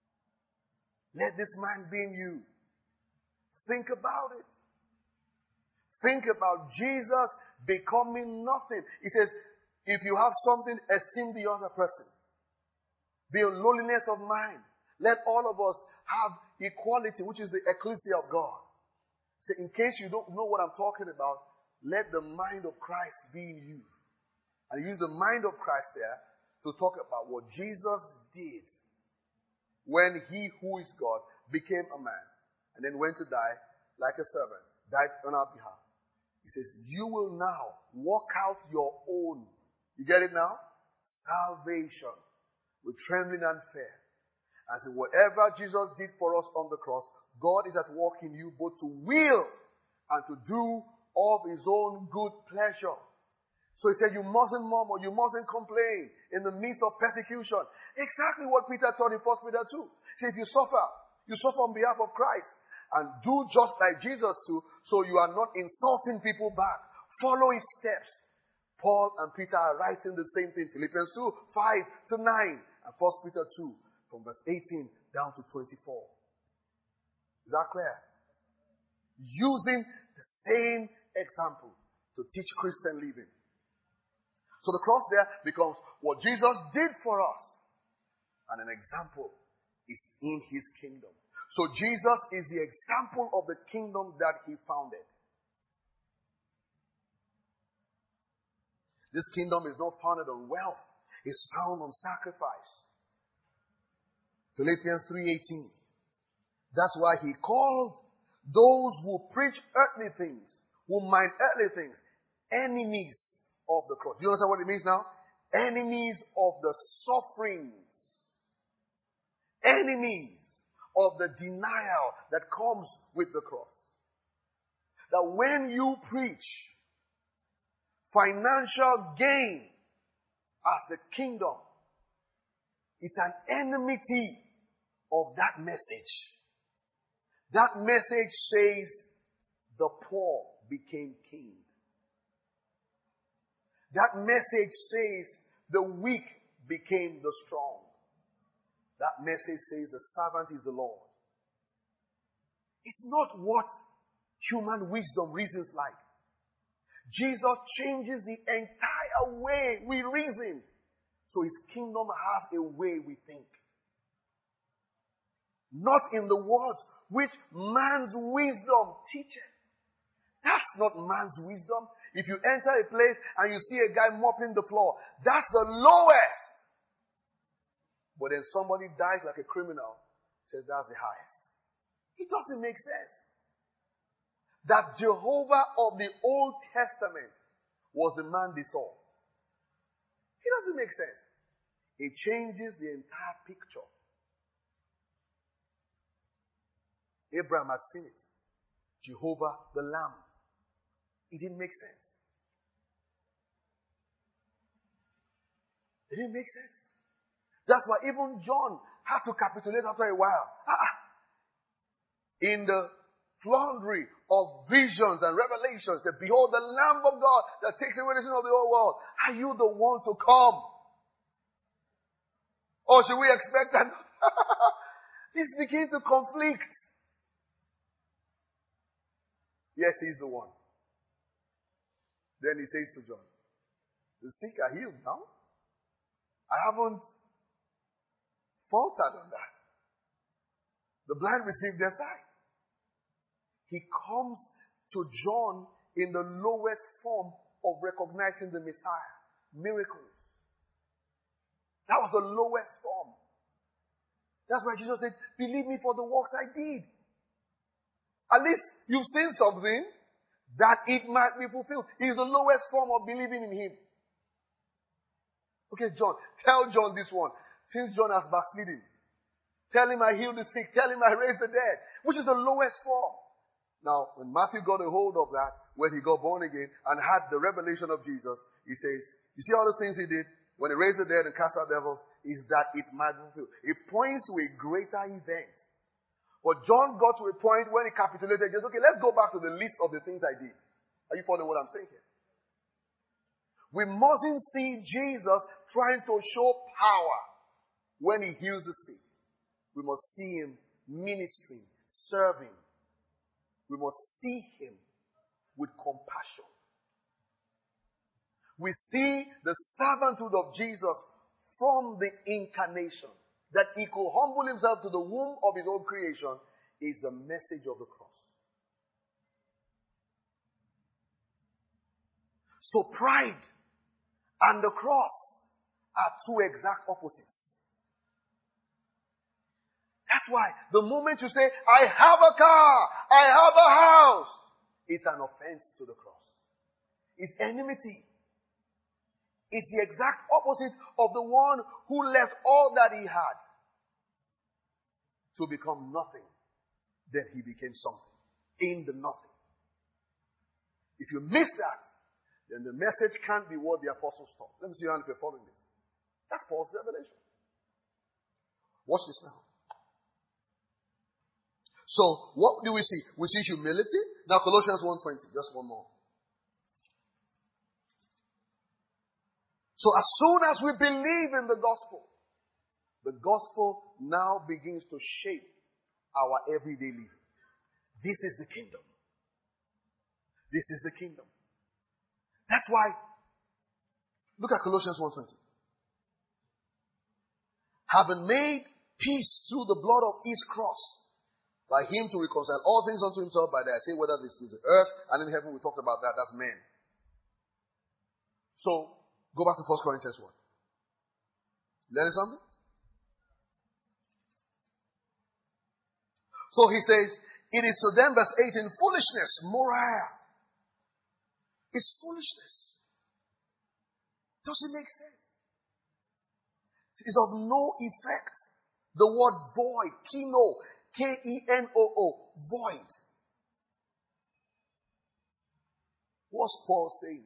Let this mind be in you. Think about it. Think about Jesus becoming nothing. He says, if you have something, esteem the other person. Be in lowliness of mind. Let all of us have equality, which is the ecclesia of God. So in case you don't know what I'm talking about, let the mind of Christ be in you. And use the mind of Christ there to talk about what Jesus did when he who is God became a man and then went to die like a servant, died on our behalf. He says, you will now walk out your own, you get it now? Salvation with trembling and fear. And so whatever Jesus did for us on the cross, God is at work in you both to will and to do of his own good pleasure. So he said, you mustn't murmur, you mustn't complain in the midst of persecution. Exactly what Peter taught in First Peter two. He said, if you suffer, you suffer on behalf of Christ. And do just like Jesus do, so you are not insulting people back. Follow his steps. Paul and Peter are writing the same thing. Philippians two, five to nine. And First Peter two, from verse eighteen down to twenty-four. Is that clear? Using the same example to teach Christian living. So the cross there becomes what Jesus did for us. And an example is in his kingdom. So Jesus is the example of the kingdom that he founded. This kingdom is not founded on wealth. It's founded on sacrifice. Philippians three eighteen. That's why he called those who preach earthly things, who mind earthly things, enemies of the cross. Do you understand what it means now? Enemies of the sufferings. Enemies of the denial that comes with the cross. That when you preach financial gain as the kingdom, it's an enmity of that message. That message says the poor became king. That message says the weak became the strong. That message says the servant is the Lord. It's not what human wisdom reasons like. Jesus changes the entire way we reason. So his kingdom has a way we think. Not in the words which man's wisdom teaches. That's not man's wisdom. If you enter a place and you see a guy mopping the floor, that's the lowest. But then somebody dies like a criminal, says that's the highest. It doesn't make sense. That Jehovah of the Old Testament was the man they saw. It doesn't make sense. It changes the entire picture. Abraham had seen it. Jehovah the Lamb. It didn't make sense. It didn't make sense. That's why even John had to capitulate after a while. Ah, in the flundery of visions and revelations, said, behold the Lamb of God that takes away the sin of the whole world. Are you the one to come? Or should we expect that? This begins to conflict. Yes, he's the one. Then he says to John, the sick are healed now. I haven't faltered on that. The blind receive their sight. He comes to John in the lowest form of recognizing the Messiah. Miracles. That was the lowest form. That's why Jesus said, believe me for the works I did. At least you've seen something that it might be fulfilled. It's the lowest form of believing in him. Okay, John, tell John this one. Since John has backslidden, tell him I healed the sick. Tell him I raised the dead. Which is the lowest form. Now, when Matthew got a hold of that, when he got born again and had the revelation of Jesus, he says, you see all the things he did when he raised the dead and cast out devils, is that it might be fulfilled. It points to a greater event. But John got to a point when he capitulated. He said, okay, let's go back to the list of the things I did. Are you following what I'm saying here? We mustn't see Jesus trying to show power when he heals the sick. We must see him ministering, serving. We must see him with compassion. We see the servanthood of Jesus from the incarnation. That he could humble himself to the womb of his own creation is the message of the cross. So pride and the cross are two exact opposites. That's why the moment you say, I have a car, I have a house, it's an offense to the cross. It's enmity. It's the exact opposite of the one who left all that he had to become nothing. Then he became something in the nothing. If you miss that, then the message can't be what the apostles taught. Let me see how if you're following this. That's Paul's revelation. Watch this now. So, what do we see? We see humility. Now, Colossians one twenty, just one more. So, as soon as we believe in the gospel, the gospel now begins to shape our everyday living. This is the kingdom. This is the kingdom. That's why, look at Colossians one twenty. Having made peace through the blood of his cross, by him to reconcile all things unto himself, by that I say whether this is the earth and in heaven, we talked about that, that's men. So, go back to First Corinthians one. Learning something? So he says, it is to them, verse eighteen, foolishness, moria. It's foolishness. Does it make sense? It's of no effect. The word void, keno, K E N O O, void. What's Paul saying?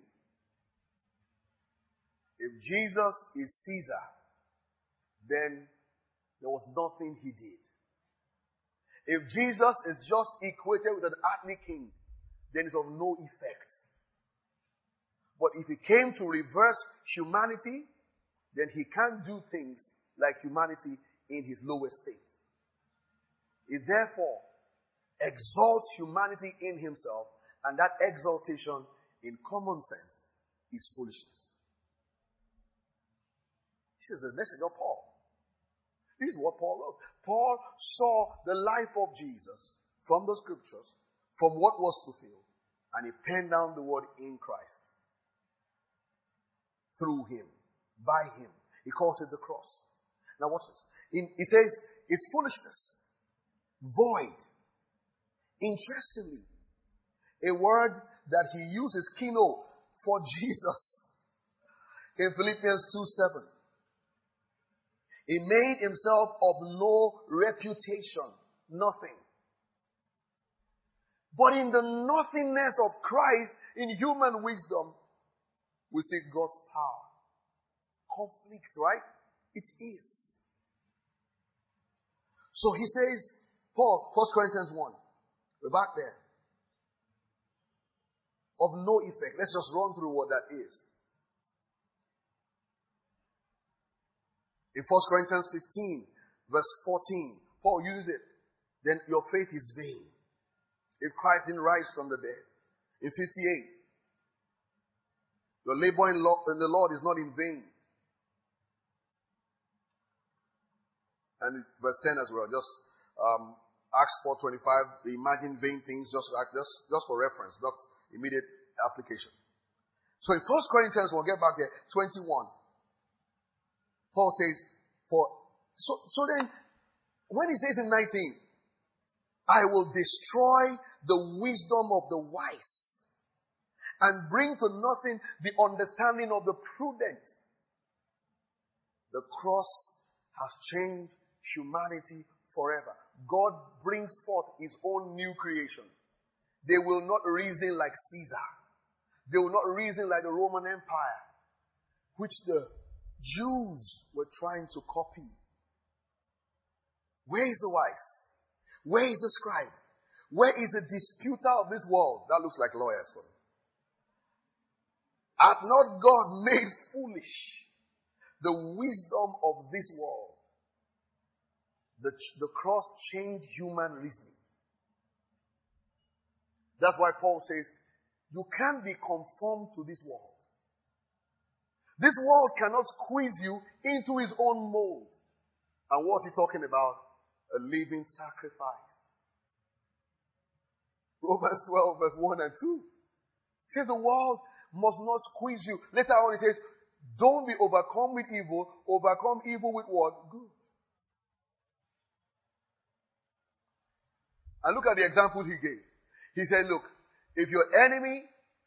If Jesus is Caesar, then there was nothing he did. If Jesus is just equated with an earthly king, then it's of no effect. But if he came to reverse humanity, then he can't do things like humanity in his lowest state. He therefore exalts humanity in himself, and that exaltation in common sense is foolishness. This is the message of Paul. This is what Paul wrote. Paul saw the life of Jesus from the scriptures, from what was fulfilled, and he penned down the word in Christ. Through him, by him. He calls it the cross. Now watch this. In, he says, it's foolishness. Void. Interestingly, a word that he uses, keno, for Jesus in Philippians two seven. He made himself of no reputation, nothing. But in the nothingness of Christ, in human wisdom, we see God's power. Conflict, right? It is. So he says, Paul, First Corinthians one. We're back there. Of no effect. Let's just run through what that is. In First Corinthians fifteen, verse fourteen, Paul uses it. Then your faith is vain, if Christ didn't rise from the dead. In fifty-eight, your labor in the Lord is not in vain. And verse ten as well, just um, Acts four twenty-five, they imagine vain things just like just, just for reference, not immediate application. So in First Corinthians, we'll get back there, twenty-one. Paul says, for so so then when he says in nineteen, I will destroy the wisdom of the wise and bring to nothing the understanding of the prudent. The cross has changed humanity forever. God brings forth his own new creation. They will not reason like Caesar. They will not reason like the Roman Empire, which the Jews were trying to copy. Where is the wise? Where is the scribe? Where is the disputer of this world? That looks like lawyers for me. Hath not God made foolish the wisdom of this world? The, the cross changed human reasoning. That's why Paul says, you can't be conformed to this world. This world cannot squeeze you into his own mold. And what's he talking about? A living sacrifice. Romans twelve verse one and two. It says the world must not squeeze you. Later on it says, don't be overcome with evil. Overcome evil with what? Good. And look at the example he gave. He said, look, if your enemy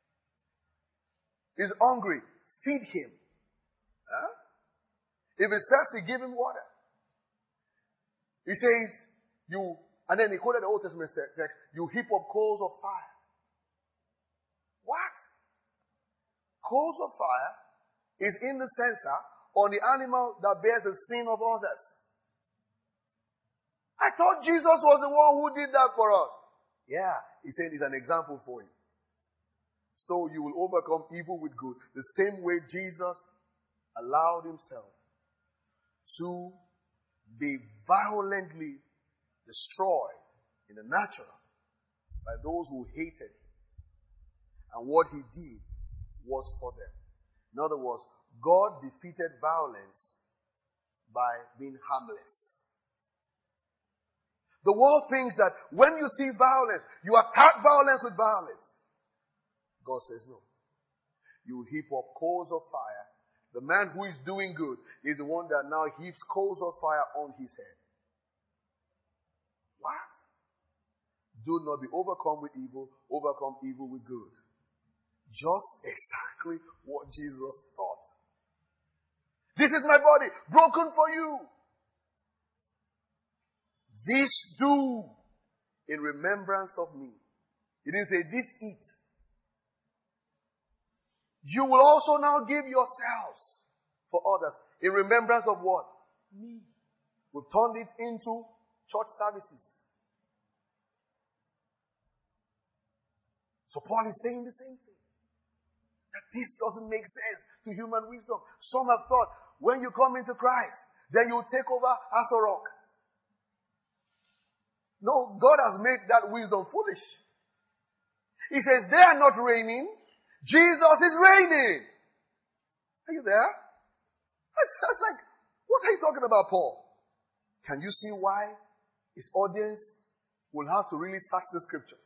is hungry, feed him. Huh? If he's thirsty, give him water. He says, you, and then he quoted the Old Testament text, you heap up coals of fire. What? Coals of fire is in the censer on the animal that bears the sin of others. I thought Jesus was the one who did that for us. Yeah, he said it's an example for him. So you will overcome evil with good. The same way Jesus allowed himself to be violently destroyed in the natural by those who hated him. And what he did was for them. In other words, God defeated violence by being harmless. The world thinks that when you see violence, you attack violence with violence. God says no. You heap up coals of fire. The man who is doing good is the one that now heaps coals of fire on his head. What? Do not be overcome with evil, overcome evil with good. Just exactly what Jesus taught. This is my body, broken for you. This do in remembrance of me. He didn't say this eat. You will also now give yourselves for others in remembrance of what? Me. We've turned it into church services. So Paul is saying the same thing. That this doesn't make sense to human wisdom. Some have thought when you come into Christ, then you take over Aso Rock. No, God has made that wisdom foolish. He says they are not reigning. Jesus is reigning. Are you there? That's, that's like, what are you talking about, Paul? Can you see why his audience will have to really search the scriptures?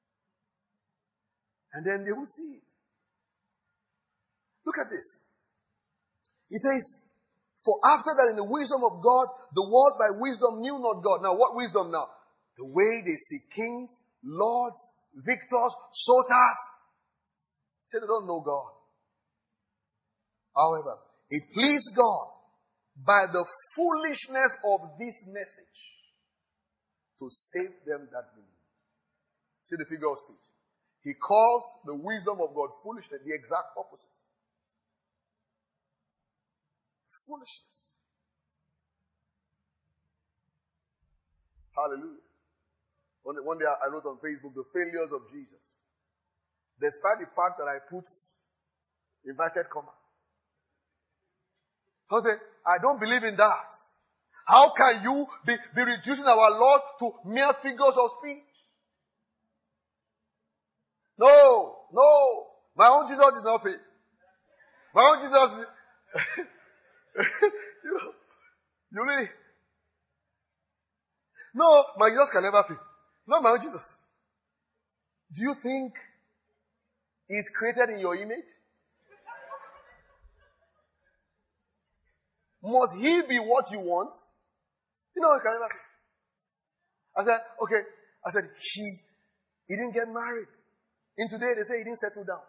And then they will see it. Look at this. He says, for after that in the wisdom of God, the world by wisdom knew not God. Now what wisdom now? The way they see kings, lords, victors, sultans. Say they don't know God. However, it pleased God by the foolishness of this message to save them that believe. See the figure of speech. He calls the wisdom of God foolishness, the exact opposite. Foolishness. Hallelujah. One day, one day I wrote on Facebook, the failures of Jesus. Despite the fact that I put inverted comma. I say, I don't believe in that. How can you be, be reducing our Lord to mere figures of speech? No, no. My own Jesus is not faith. My own Jesus is... you know, you really... No, my Jesus can never fail. Not my own Jesus. Do you think he's created in your image? Must he be what you want? You know, can I say? I said, okay. I said, he, he didn't get married. In today, they say he didn't settle down.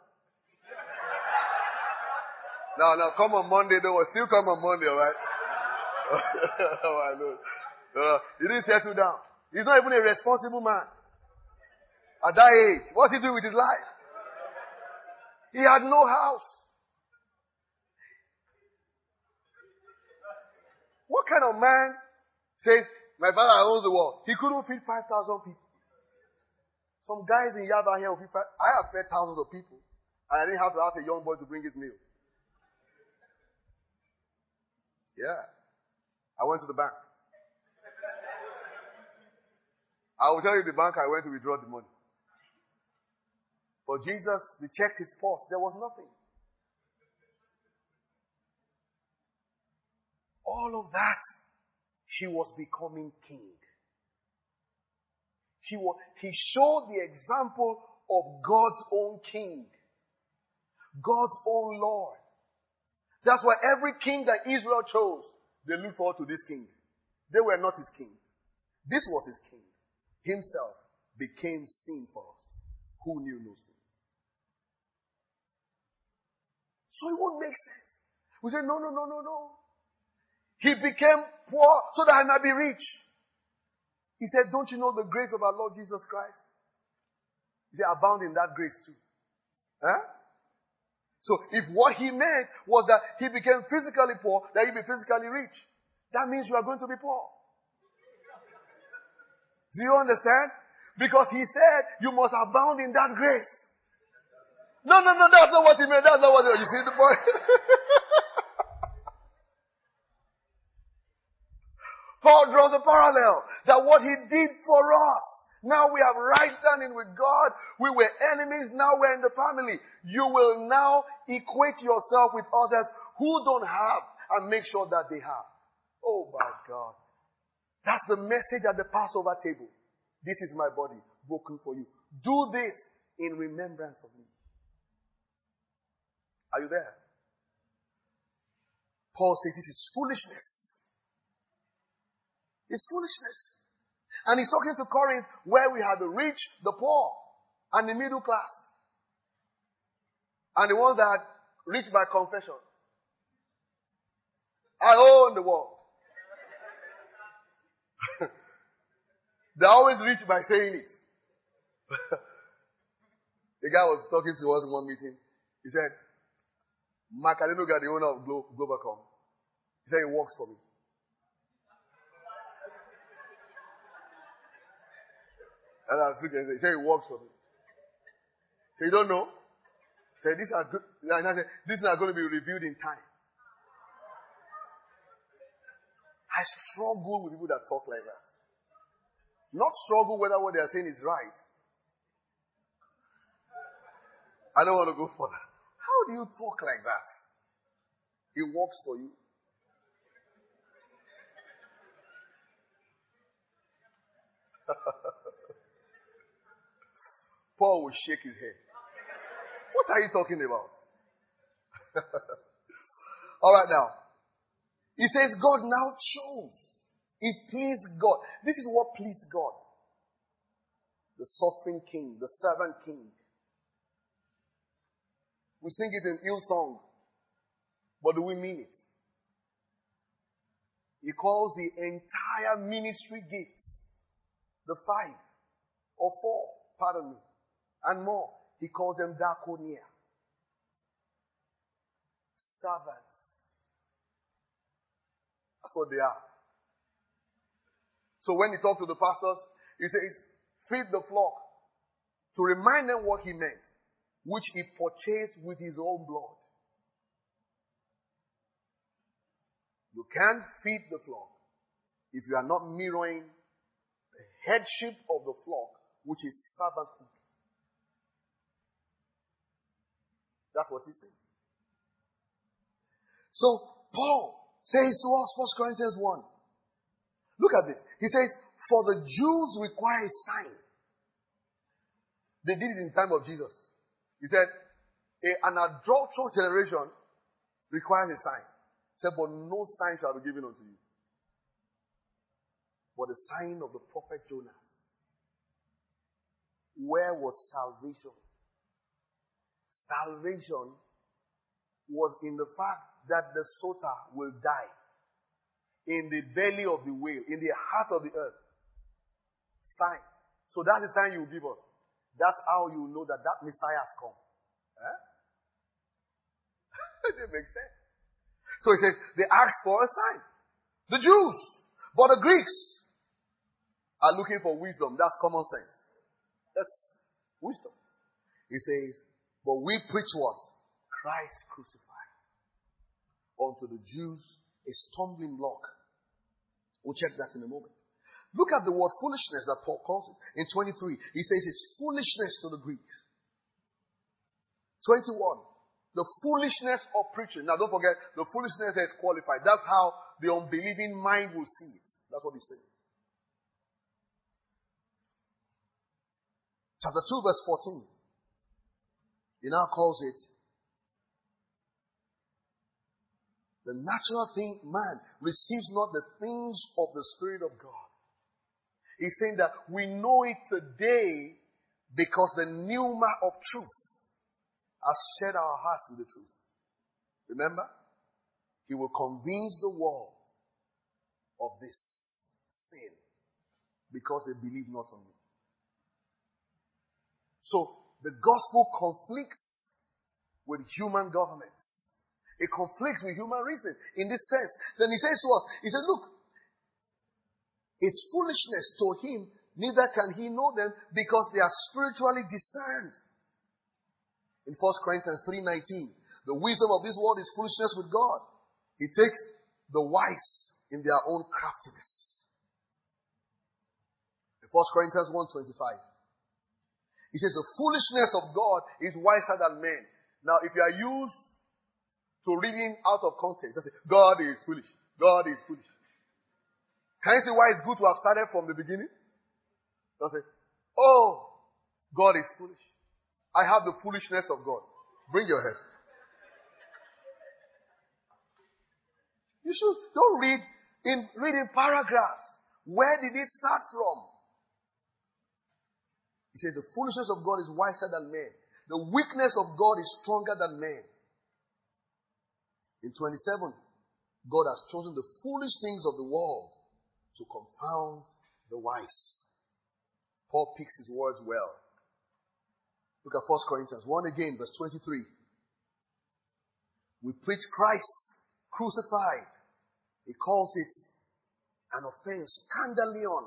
No, no, come on Monday, though. Still come on Monday, alright? Oh, I know. Uh, he didn't settle down. He's not even a responsible man. At that age, what's he doing with his life? He had no house. What kind of man says, my father owns the world? He couldn't feed five thousand people. Some guys in Yaba here will feed five. I have fed thousands of people. And I didn't have to ask a young boy to bring his meal. Yeah. I went to the bank. I will tell you the bank I went to withdraw the money. For Jesus, they checked his purse. There was nothing. All of that, he was becoming king. He, was, he showed the example of God's own king. God's own Lord. That's why every king that Israel chose, they looked forward to this king. They were not his king. This was his king. Himself became sin for us, who knew no sin. So it won't make sense. We say, no, no, no, no, no. He became poor so that I might be rich. He said, don't you know the grace of our Lord Jesus Christ? He said, abound in that grace too. Huh? So if what he meant was that he became physically poor, that he be physically rich, that means you are going to be poor. Do you understand? Because he said you must abound in that grace. No, no, no, that's not what he meant. That's not what he meant. You see the point? Paul draws a parallel that what he did for us, now we have right standing with God. We were enemies, now we're in the family. You will now equate yourself with others who don't have and make sure that they have. Oh my God. That's the message at the Passover table. This is my body broken for you. Do this in remembrance of me. Are you there? Paul says this is foolishness. It's foolishness. And he's talking to Corinth where we have the rich, the poor, and the middle class. And the ones that are rich by confession. I own the world. They're always rich by saying it. The guy was talking to us in one meeting. He said, Mark Adenuga, the owner of Glo- Globacom, he said he works for me. And I was looking and he said he works for me. So you don't know? He said, these are good. And I said, these are going to be reviewed in time. I struggle with people that talk like that. Not struggle whether what they are saying is right. I don't want to go further. How do you talk like that? It works for you. Paul will shake his head. What are you talking about? All right now. He says God now chose. It pleased God. This is what pleased God. The suffering king, the servant king. We sing it in Hillsong, but do we mean it? He calls the entire ministry gift, the five or four, pardon me, and more. He calls them diakonia, servants. That's what they are. So when he talks to the pastors, he says, feed the flock, to remind them what he meant, which he purchased with his own blood. You can't feed the flock if you are not mirroring the headship of the flock, which is servanthood. That's what he's saying. So, Paul says to us, First Corinthians one. Look at this. He says, for the Jews require a sign. They did it in the time of Jesus. He said, a, an adulterous generation requires a sign. He said, but no sign shall be given unto you, but the sign of the prophet Jonas. Where was salvation? Salvation was in the fact that the sota will die in the belly of the whale, in the heart of the earth. Sign. So that's the sign you will give us. That's how you know that that Messiah has come. Eh? It makes sense. So he says, they asked for a sign. The Jews. But the Greeks are looking for wisdom. That's common sense. That's wisdom. He says, but we preach what? Christ crucified. Unto the Jews, a stumbling block. We'll check that in a moment. Look at the word foolishness that Paul calls it. In twenty-three, he says it's foolishness to the Greeks. twenty-one, the foolishness of preaching. Now don't forget, the foolishness is qualified. That's how the unbelieving mind will see it. That's what he's saying. Chapter two, verse fourteen. He now calls it the natural thing, man receives not the things of the Spirit of God. He's saying that we know it today because the pneuma of truth has shed our hearts with the truth. Remember? He will convince the world of this sin because they believe not on me. So, the gospel conflicts with human governments. It conflicts with human reasoning in this sense. Then he says to us, he says, look, it's foolishness to him, neither can he know them because they are spiritually discerned. In First Corinthians three nineteen, the wisdom of this world is foolishness with God. He takes the wise in their own craftiness. In First Corinthians one twenty-five, he says the foolishness of God is wiser than men. Now, if you are used to reading out of context, just say, God is foolish. God is foolish. Can you see why it's good to have started from the beginning? Don't say, oh, God is foolish. I have the foolishness of God. Bring your head. You should, don't read in, read in paragraphs. Where did it start from? He says the foolishness of God is wiser than men. The weakness of God is stronger than men. In twenty-seven, God has chosen the foolish things of the world to confound the wise. Paul picks his words well. Look at First Corinthians one again, verse twenty-three. We preach Christ crucified. He calls it an offense. Scandalion.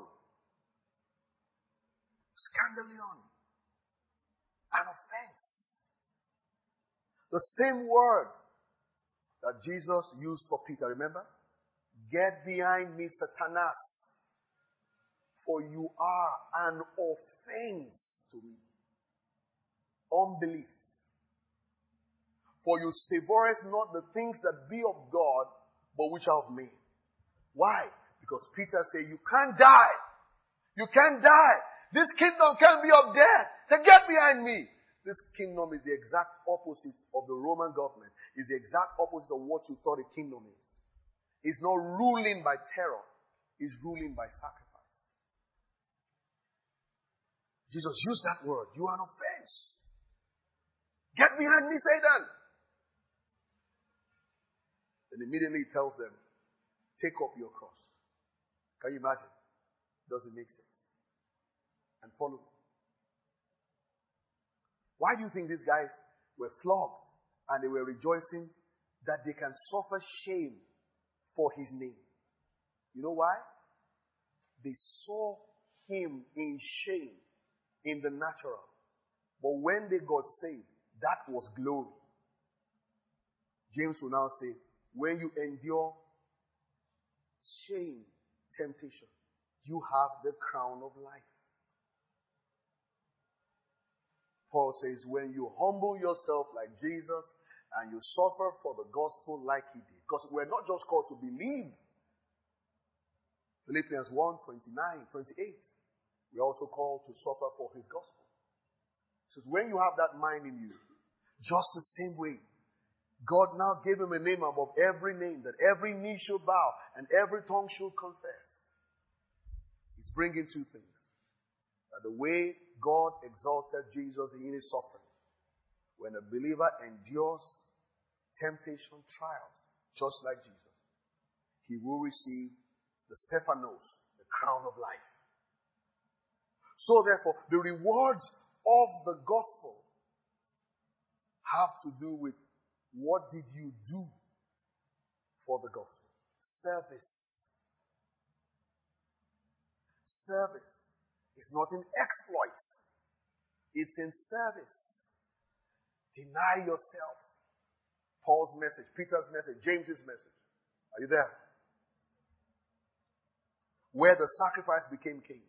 Scandalion. An offense. The same word that Jesus used for Peter, remember? Get behind me, Satanas, for you are an offense to me. Unbelief. For you savorest not the things that be of God, but which are of men. Why? Because Peter said, you can't die. You can't die. This kingdom can't be of death. So get behind me. This kingdom is the exact opposite of the Roman government. It's the exact opposite of what you thought a kingdom is. It's not ruling by terror. It's ruling by sacrifice. Jesus used that word. You are an offense. Get behind me, Satan. Then immediately he tells them, take up your cross. Can you imagine? Does it make sense? And follow me. Why do you think these guys were flogged and they were rejoicing that they can suffer shame for his name? You know why? They saw him in shame in the natural. But when they got saved, that was glory. James will now say, when you endure shame, temptation, you have the crown of life. Paul says, when you humble yourself like Jesus and you suffer for the gospel like he did. Because we're not just called to believe. Philippians one, twenty-nine, twenty-eight. We're also called to suffer for his gospel. So when you have that mind in you, just the same way, God now gave him a name above every name, that every knee should bow and every tongue should confess. He's bringing two things. That the way God exalted Jesus in his suffering, when a believer endures temptation, trials, just like Jesus, he will receive the Stephanos, the crown of life. So therefore, the rewards of the gospel have to do with what did you do for the gospel? Service. Service. It's not in exploits. It's in service. Deny yourself. Paul's message, Peter's message, James's message. Are you there? Where the sacrifice became king.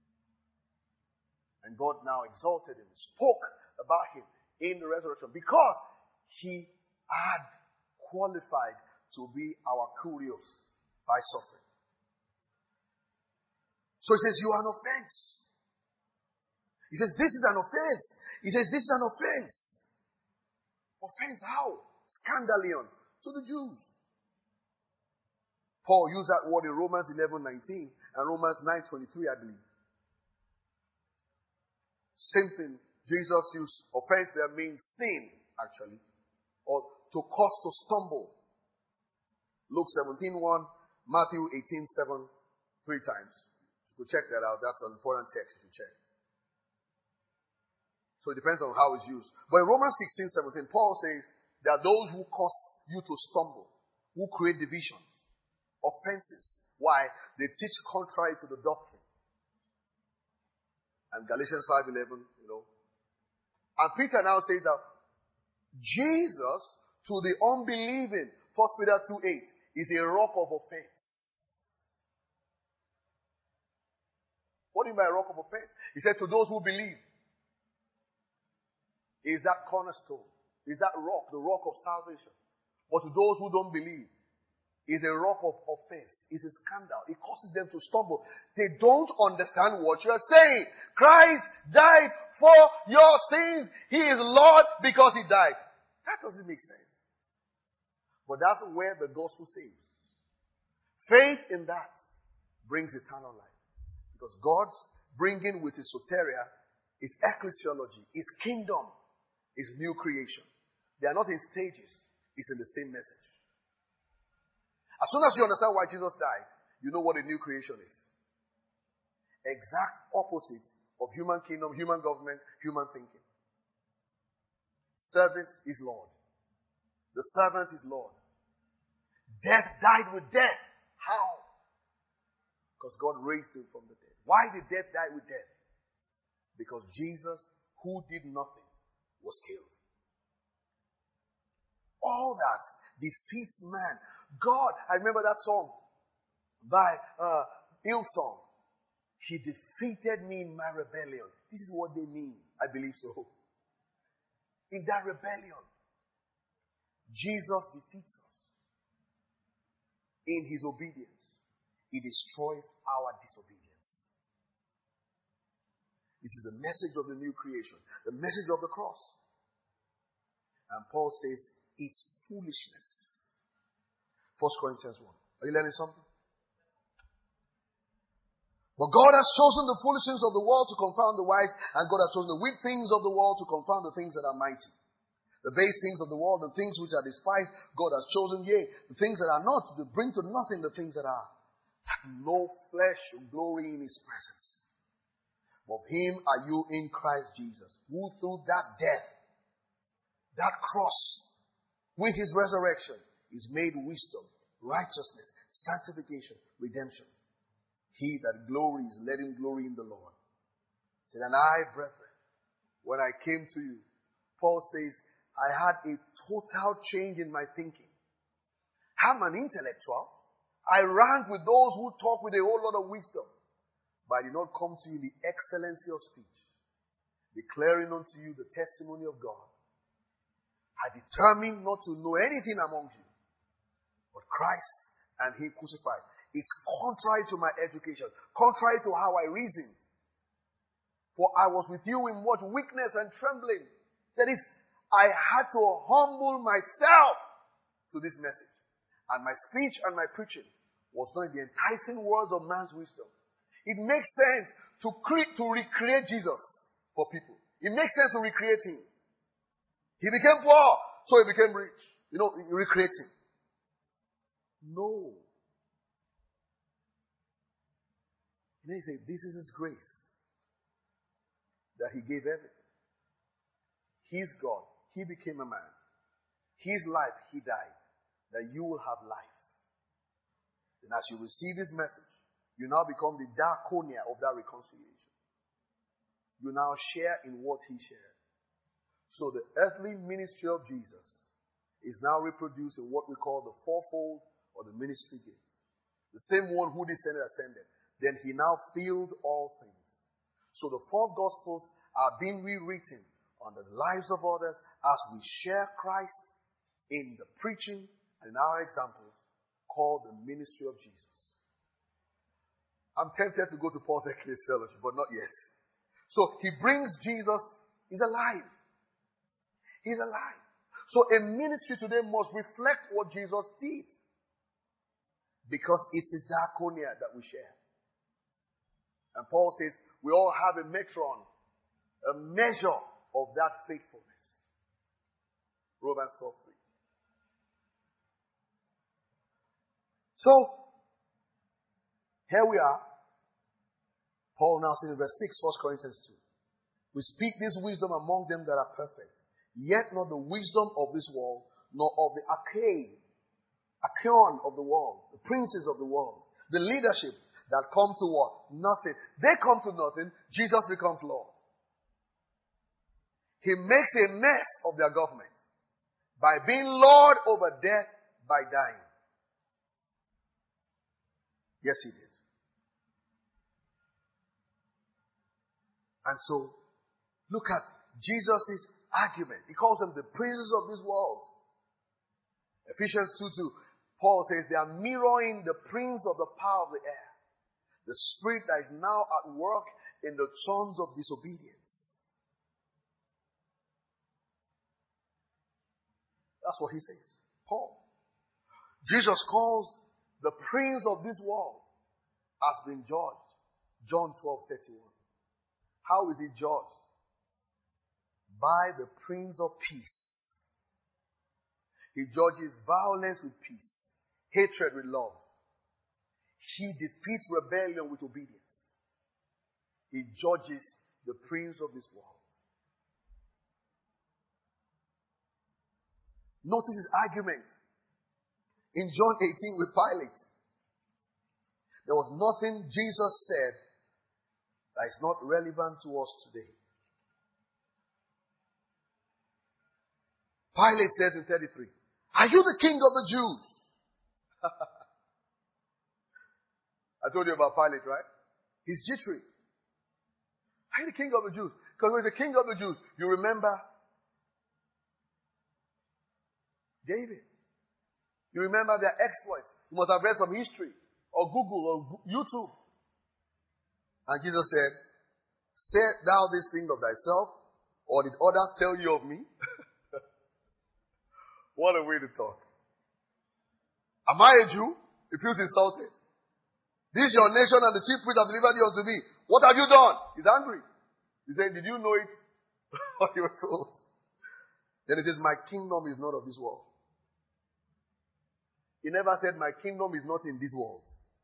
And God now exalted him, spoke about him in the resurrection because he had qualified to be our kurios by suffering. So he says, you are an offense. He says, this is an offense. He says, this is an offense. Offense how? Scandalion to the Jews. Paul used that word in Romans eleven nineteen and Romans nine twenty-three, I believe. Same thing. Jesus used offense there means sin, actually. Or to cause to stumble. Luke seventeen one, Matthew eighteen seven, three times. You could check that out. That's an important text to check. So it depends on how it's used. But in Romans sixteen seventeen, Paul says there are those who cause you to stumble, who create divisions, offenses. Why? They teach contrary to the doctrine. And Galatians five eleven, you know. And Peter now says that Jesus to the unbelieving, First Peter two eight, is a rock of offense. What do you mean by rock of offense? He said to those who believe, is that cornerstone, is that rock, the rock of salvation. But to those who don't believe, is a rock of offense, is a scandal. It causes them to stumble. They don't understand what you are saying. Christ died for your sins. He is Lord because he died. That doesn't make sense. But that's where the gospel saves. Faith in that brings eternal life. Because God's bringing with his soteria is ecclesiology, is kingdom, is new creation. They are not in stages. It's in the same message. As soon as you understand why Jesus died, you know what a new creation is. Exact opposite of human kingdom, human government, human thinking. Service is Lord. The servant is Lord. Death died with death. How? Because God raised him from the dead. Why did death die with death? Because Jesus, who did nothing, was killed. All that defeats man. God, I remember that song by uh, Hillsong. He defeated me in my rebellion. This is what they mean. I believe so. In that rebellion, Jesus defeats us. In his obedience, he destroys our disobedience. This is the message of the new creation, the message of the cross. And Paul says, it's foolishness. First Corinthians one. Are you learning something? But God has chosen the foolishness of the world to confound the wise, and God has chosen the weak things of the world to confound the things that are mighty. The base things of the world, the things which are despised, God has chosen, yea, the things that are not, to bring to nothing the things that are, that no flesh should glory in his presence. Of him are you in Christ Jesus, who through that death, that cross, with his resurrection, is made wisdom, righteousness, sanctification, redemption. He that glories, let him glory in the Lord. He said, and I, brethren, when I came to you, Paul says, I had a total change in my thinking. I'm an intellectual. I rank with those who talk with a whole lot of wisdom. But I did not come to you in the excellency of speech, declaring unto you the testimony of God. I determined not to know anything among you but Christ and him crucified. It's contrary to my education, contrary to how I reasoned. For I was with you in what weakness and trembling. That is, I had to humble myself to this message. And my speech and my preaching was not in the enticing words of man's wisdom. It makes sense to create, to recreate Jesus for people. It makes sense to recreate him. He became poor, so he became rich. You know, recreating. No. And then he said, this is his grace. That he gave everything. He's God. He became a man. His life, he died. That you will have life. And as you receive his message, you now become the diaconia of that reconciliation. You now share in what he shared. So the earthly ministry of Jesus is now reproduced in what we call the fourfold or the ministry gifts. The same one who descended ascended. Then he now filled all things. So the four gospels are being rewritten on the lives of others as we share Christ in the preaching and in our examples called the ministry of Jesus. I'm tempted to go to Paul's ecclesiology, but not yet. So he brings Jesus, he's alive. He's alive. So a ministry today must reflect what Jesus did. Because it is diaconia that we share. And Paul says, we all have a metron, a measure of that faithfulness. Romans twelve three. So, here we are. Paul now says in verse six, First Corinthians two. We speak this wisdom among them that are perfect, yet not the wisdom of this world, nor of the arcane, archon of the world, the princes of the world, the leadership that come to what? Nothing. They come to nothing. Jesus becomes Lord. He makes a mess of their government by being Lord over death by dying. Yes, he did. And so, look at Jesus' argument. He calls them the princes of this world. Ephesians two two. Paul says they are mirroring the prince of the power of the air. The spirit that is now at work in the sons of disobedience. That's what he says. Paul. Jesus calls the prince of this world has been judged. John twelve thirty-one. How is he judged? By the Prince of Peace. He judges violence with peace, hatred with love. He defeats rebellion with obedience. He judges the prince of this world. Notice his argument. In John eighteen with Pilate, there was nothing Jesus said that is not relevant to us today. Pilate says in thirty-three, are you the king of the Jews? I told you about Pilate, right? He's jittery. Are you the king of the Jews? Because when he's the king of the Jews, you remember David. You remember their exploits. You must have read some history or Google or YouTube. And Jesus said, say thou this thing of thyself, or did others tell you of me? What a way to talk. Am I a Jew? He feels insulted. This is your nation and the chief priest have delivered you unto me. What have you done? He's angry. He said, did you know it? What you were told. Then he says, my kingdom is not of this world. He never said, my kingdom is not in this world.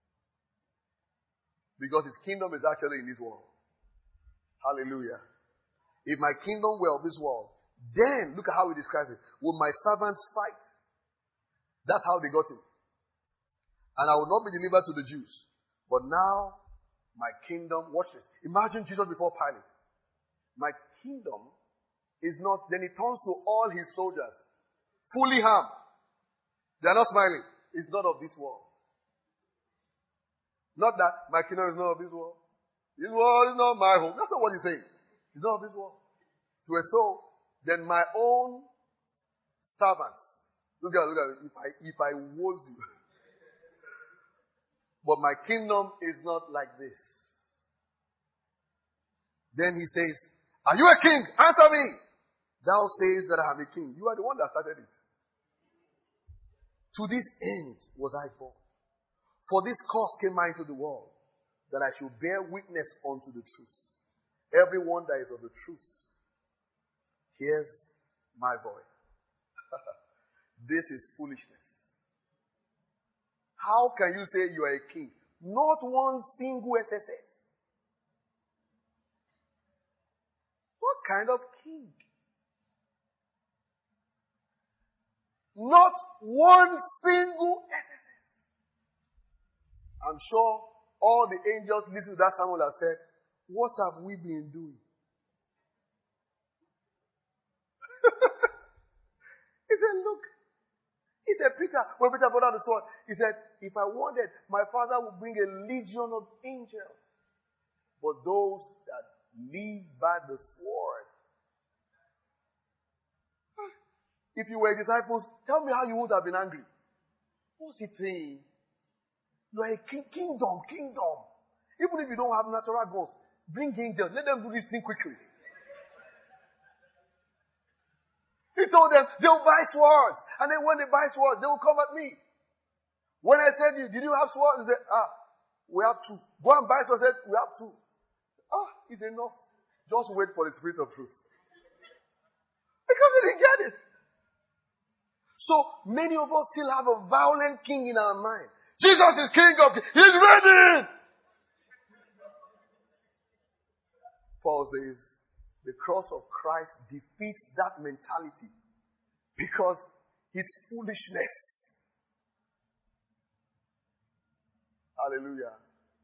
Because his kingdom is actually in this world. Hallelujah. If my kingdom were of this world, then, look at how he describes it. Will my servants fight? That's how they got him. And I will not be delivered to the Jews. But now, my kingdom, watch this. Imagine Jesus before Pilate. My kingdom is not, then he turns to all his soldiers. Fully armed. They are not smiling. It's not of this world. Not that my kingdom is not of this world. This world is not my home. That's not what he's saying. It's not of this world. To a soul, then my own servants. Look at, look at, if I, if I was you. But my kingdom is not like this. Then he says, are you a king? Answer me. Thou sayest that I am a king. You are the one that started it. To this end was I born. For this cause came I into the world, that I should bear witness unto the truth. Everyone that is of the truth hears my voice. This is foolishness. How can you say you are a king? Not one single S S S. What kind of king? Not one single S S S. I'm sure all the angels listening to that sermon have said, what have we been doing? He said, look. He said, Peter, when Peter brought out the sword, he said, if I wanted, my Father would bring a legion of angels. But those that live by the sword. If you were disciples, tell me how you would have been angry. What's he saying? You are a king, kingdom, kingdom. Even if you don't have natural gods, bring angels. Let them do this thing quickly. He told them, they'll buy swords. And then when they buy swords, they will come at me. When I said, did you have swords? He said, ah, we have two. Go and buy swords. I said, we have two. Ah, it's enough. Just wait for the spirit of truth. Because they didn't get it. So many of us still have a violent king in our mind. Jesus is king of kings. He's ready. Paul says, the cross of Christ defeats that mentality because it's foolishness. Hallelujah.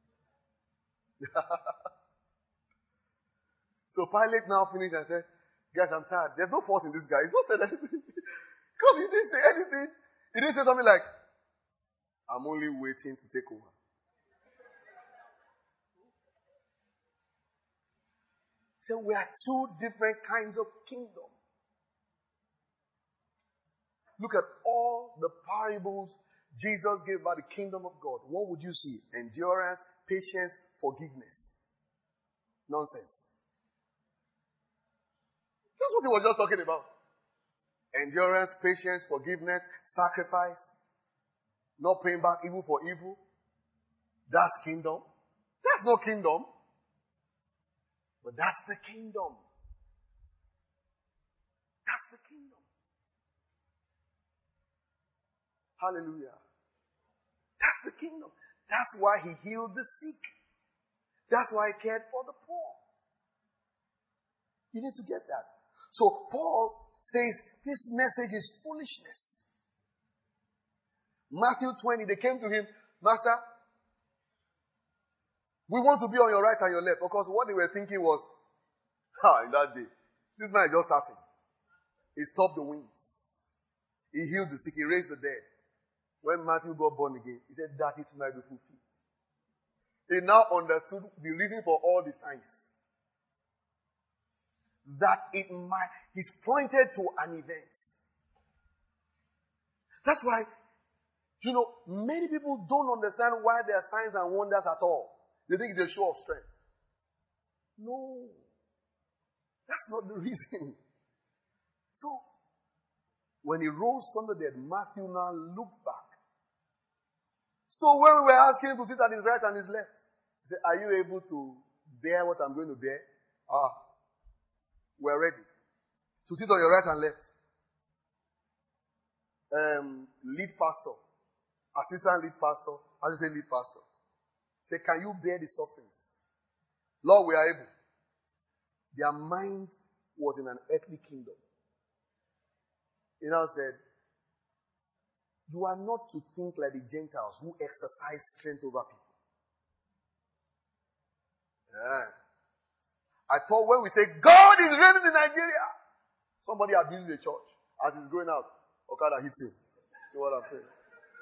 So Pilate now finished and said, guys, I'm tired. There's no fault in this guy. He's not said anything. Because he didn't say anything. He didn't say something like, I'm only waiting to take over. So we are two different kinds of kingdom. Look at all the parables Jesus gave about the kingdom of God. What would you see? Endurance, patience, forgiveness. Nonsense. That's what he was just talking about. Endurance, patience, forgiveness, sacrifice. Not paying back evil for evil. That's kingdom. That's not kingdom. But that's the kingdom. That's the kingdom. Hallelujah. That's the kingdom. That's why he healed the sick. That's why he cared for the poor. You need to get that. So Paul says this message is foolishness. Matthew twenty, they came to him, Master, we want to be on your right and your left. Because what they were thinking was, ha, in that day, this man is just starting. He stopped the winds. He healed the sick. He raised the dead. When Matthew got born again, he said that it might be fulfilled. He now understood the reason for all the signs. That it might, it pointed to an event. That's why, you know, many people don't understand why there are signs and wonders at all. They think it's a show of strength. No. That's not the reason. So, when he rose from the dead, Matthew now looked back. So when we were asking him to sit at his right and his left, he said, are you able to bear what I'm going to bear? Ah, we're ready. To sit on your right and left. Um, lead pastor, assistant lead pastor, assistant lead pastor. Say, can you bear the sufferings? Lord, we are able. Their mind was in an earthly kingdom. He now said, you are not to think like the Gentiles who exercise strength over people. Yeah. I thought when we say, God is reigning in Nigeria, somebody abuses the church. As he's going out, Okada hits him. See what I'm saying?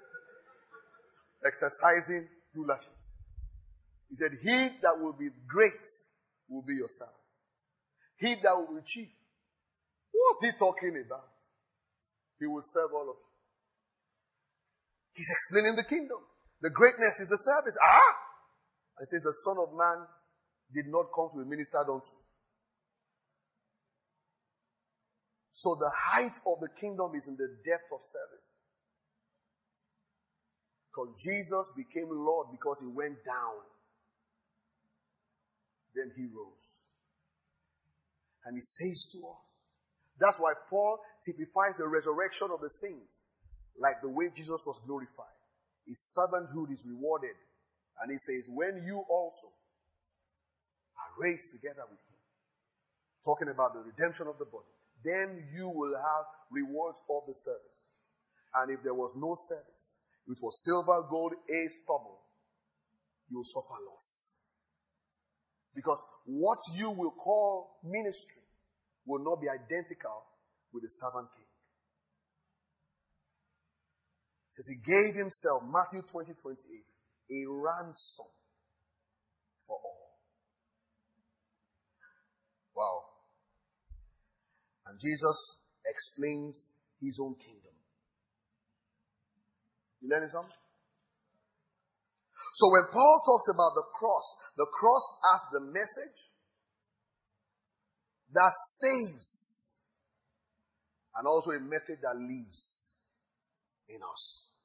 Exercising rulership. He said, he that will be great will be your servant. He that will be chief. What's he talking about? He will serve all of you. He's explaining the kingdom. The greatness is the service. Ah! And says the Son of Man did not come to be ministered unto. So the height of the kingdom is in the depth of service. Because Jesus became Lord because he went down. Then he rose. And he says to us. That's why Paul typifies the resurrection of the saints. Like the way Jesus was glorified. His servanthood is rewarded. And he says, when you also are raised together with him. Talking about the redemption of the body. Then you will have rewards of the service. And if there was no service, it was silver, gold, a stubble, you will suffer loss. Because what you will call ministry will not be identical with the servant king. It says he gave himself, Matthew twenty, twenty-eight, a ransom for all. Wow. And Jesus explains his own kingdom. You learning something? So when Paul talks about the cross, the cross as the message that saves and also a message that lives in us.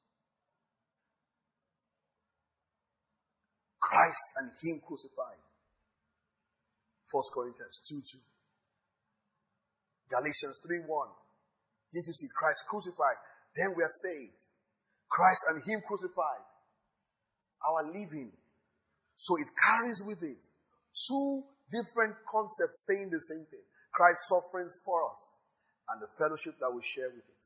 Christ and him crucified. First Corinthians two two. Galatians three one. Did you see Christ crucified? Then we are saved. Christ and him crucified. Our living. So it carries with it two different concepts saying the same thing. Christ's sufferings for us and the fellowship that we share with it.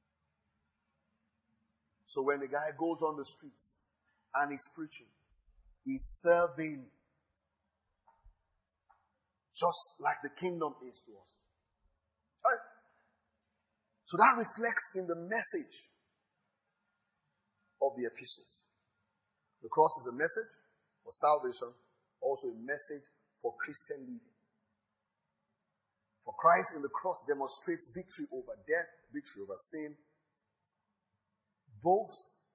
So when the guy goes on the street and he's preaching, he's serving just like the kingdom is to us. Right? So that reflects in the message of the epistles. The cross is a message for salvation, also a message for Christian living. For Christ in the cross demonstrates victory over death, victory over sin, both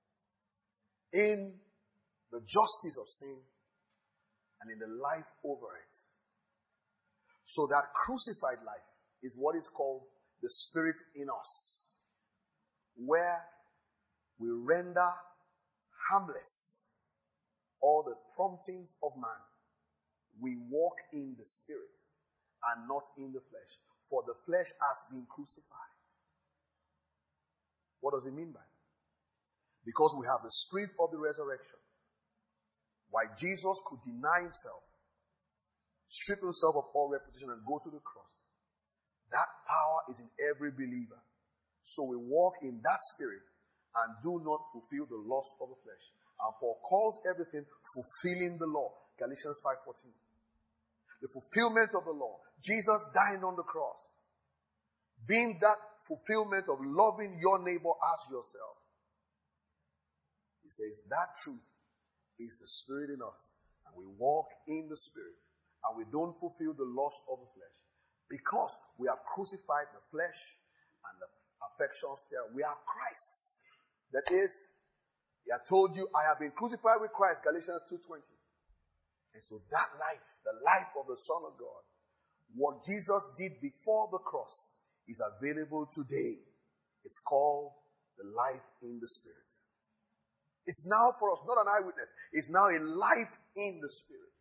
in the justice of sin and in the life over it. So that crucified life is what is called the Spirit in us, where we render harmless all the promptings of man. We walk in the Spirit and not in the flesh, for the flesh has been crucified. What does it mean by that? Because we have the Spirit of the resurrection. Why Jesus could deny himself, strip himself of all reputation and go to the cross. That power is in every believer. So we walk in that Spirit and do not fulfill the lust of the flesh. And Paul calls everything fulfilling the law. Galatians five fourteen. The fulfillment of the law. Jesus dying on the cross. Being that fulfillment of loving your neighbor as yourself. He says that truth is the Spirit in us. And we walk in the Spirit. And we don't fulfill the lust of the flesh. Because we have crucified the flesh and the affections there. We are Christ's. That is, he had told you, I have been crucified with Christ, Galatians two twenty. And so that life, the life of the Son of God, what Jesus did before the cross is available today. It's called the life in the Spirit. It's now for us, not an eyewitness. It's now a life in the Spirit.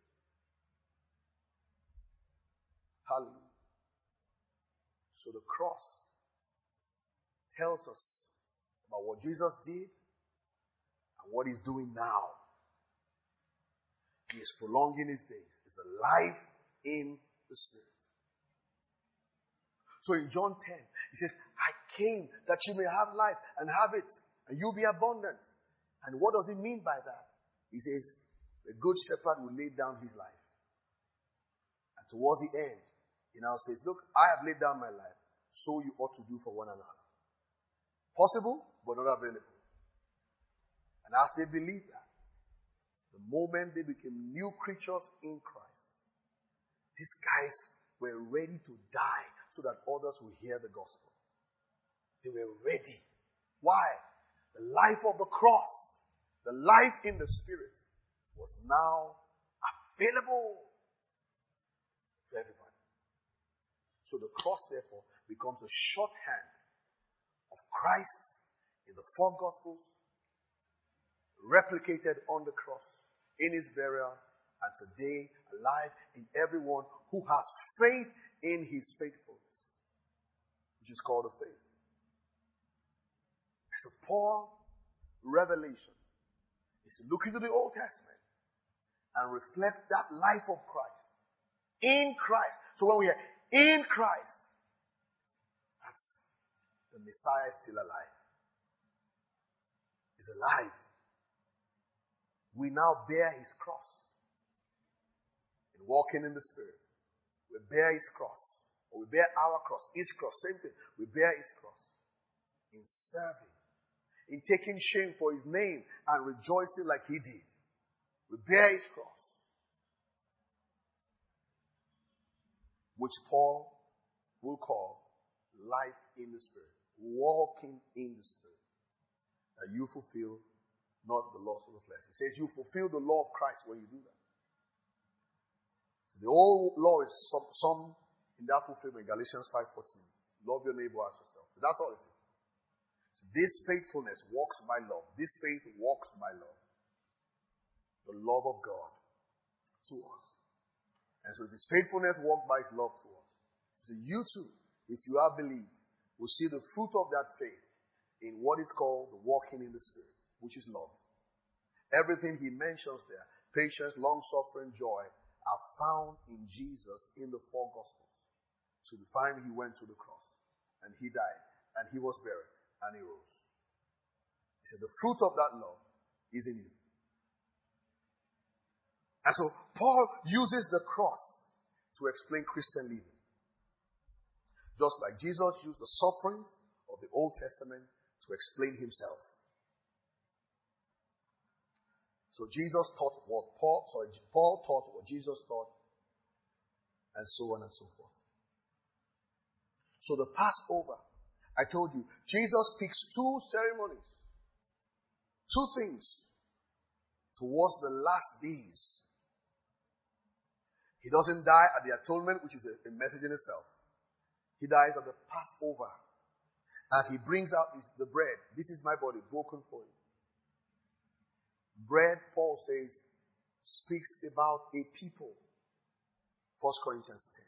Hallelujah. So the cross tells us about what Jesus did and what he's doing now. He is prolonging his days. It's the life in the Spirit. So in John ten, he says, I came that you may have life and have it, and you be abundant. And what does he mean by that? He says, the good shepherd will lay down his life. And towards the end, he now says, look, I have laid down my life, so you ought to do for one another. Possible, but not available. And as they believed that, the moment they became new creatures in Christ, these guys were ready to die so that others will hear the gospel. They were ready. Why? The life of the cross, the life in the Spirit, was now available to everybody. So the cross, therefore, becomes a shorthand of Christ in the four Gospels, replicated on the cross, in his burial, and today alive in everyone who has faith in his faithfulness, which is called the faith. So Paul's revelation is to look into the Old Testament and reflect that life of Christ. In Christ. So when we are in Christ, that's the Messiah is still alive. He's alive. We now bear his cross. In walking in the Spirit, we bear his cross. Or we bear our cross. His cross, same thing. We bear his cross. In serving. In taking shame for his name and rejoicing like he did. We bear his cross. Which Paul will call life in the Spirit. Walking in the Spirit. That you fulfill not the laws of the flesh. He says you fulfill the law of Christ when you do that. So the old law is some, some in that fulfillment. Galatians five fourteen. Love your neighbor as yourself. So that's all it is. So this faithfulness walks by love. This faith walks by love. The love of God to us. And so this faithfulness walks by his love to us. So you too, if you have believed, will see the fruit of that faith in what is called the walking in the Spirit, which is love. Everything he mentions there, patience, long-suffering, joy, are found in Jesus in the four Gospels. So the time he went to the cross, and he died, and he was buried, and he rose. He said the fruit of that love is in you. And so Paul uses the cross to explain Christian living. Just like Jesus used the sufferings of the Old Testament to explain himself. So Jesus taught what Paul, sorry, Paul taught what Jesus taught, and so on and so forth. So the Passover, I told you, Jesus picks two ceremonies, two things towards the last days. He doesn't die at the atonement, which is a, a message in itself. He dies at the Passover. And he brings out his, the bread. This is my body broken for you. Bread, Paul says, speaks about a people. First Corinthians ten.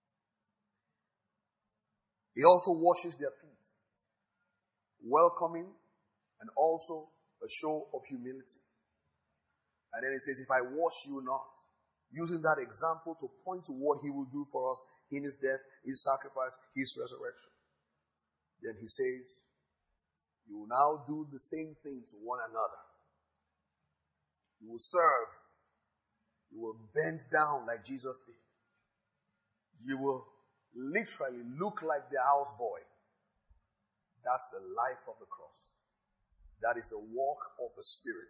He also washes their feet. Welcoming and also a show of humility. And then he says, if I wash you not, using that example to point to what he will do for us in his death, his sacrifice, his resurrection. Then he says, you will now do the same thing to one another. You will serve. You will bend down like Jesus did. You will literally look like the houseboy. That's the life of the cross. That is the walk of the Spirit.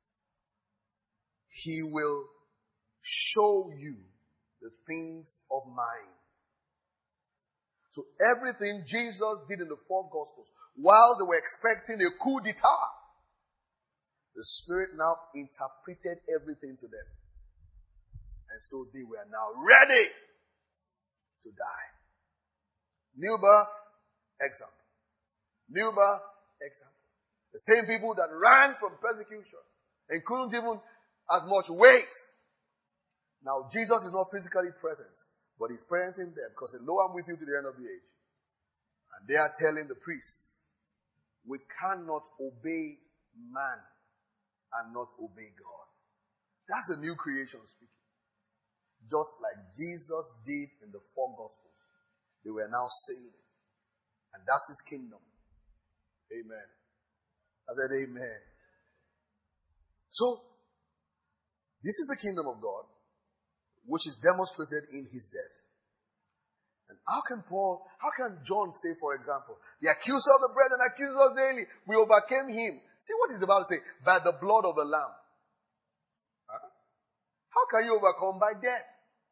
He will show you the things of mine. So everything Jesus did in the four Gospels, while they were expecting a coup d'etat, the Spirit now interpreted everything to them. And so they were now ready to die. New birth, example. New birth, example. The same people that ran from persecution and couldn't even as much wait. Now Jesus is not physically present, but he's present in them because he said, lo, I'm with you to the end of the age. And they are telling the priests, we cannot obey man and not obey God. That's the new creation speaking. Just like Jesus did in the four Gospels. They were now saying it. And that's his kingdom. Amen. I said amen. So, this is the kingdom of God, which is demonstrated in his death. And how can Paul, how can John say, for example, the accuser of the brethren accuses us daily. We overcame him. See what he's about to say. By the blood of the Lamb. Huh? How can you overcome? By death.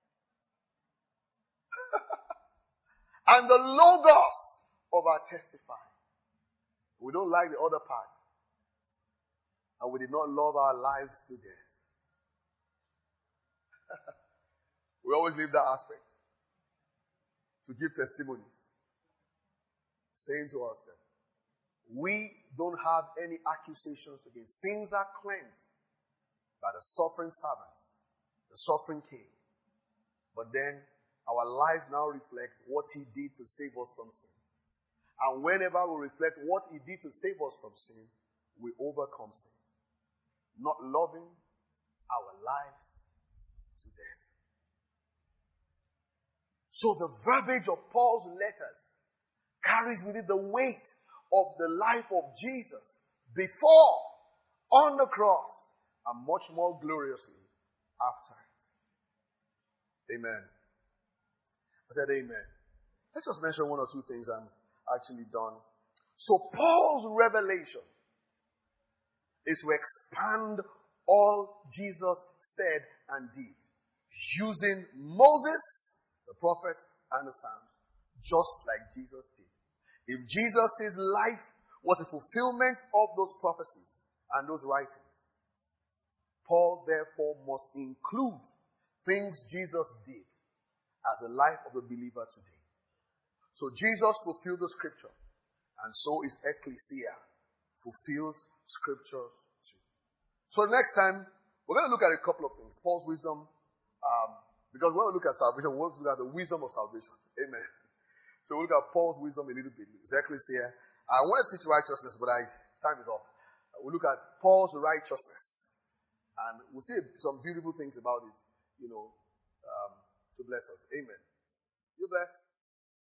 And the logos of our testifying. We don't like the other part. And we did not love our lives to death. We always leave that aspect. to give testimonies, saying to us that we don't have any accusations against. Sins are cleansed by the suffering servant, the suffering king. But then our lives now reflect what he did to save us from sin. And whenever we reflect what he did to save us from sin, we overcome sin. Not loving our lives to death. So the verbiage of Paul's letters carries with it the weight of the life of Jesus before, on the cross, and much more gloriously after it. Amen. I said amen. Let's just mention one or two things I'm actually done. So Paul's revelation is to expand all Jesus said and did, using Moses, the prophet, and the Psalms, just like Jesus did. If Jesus' life was a fulfillment of those prophecies and those writings, Paul therefore must include things Jesus did as the life of a believer today. So Jesus fulfilled the scripture, and so is Ecclesia fulfills scriptures too. So next time, we're going to look at a couple of things. Paul's wisdom, um, because when we look at salvation, we want to look at the wisdom of salvation. Amen. So we'll look at Paul's wisdom a little bit. It's Ecclesia. I want to teach righteousness, but I, time is up. We'll look at Paul's righteousness. And we'll see some beautiful things about it, you know, um, to bless us. Amen. You blessed?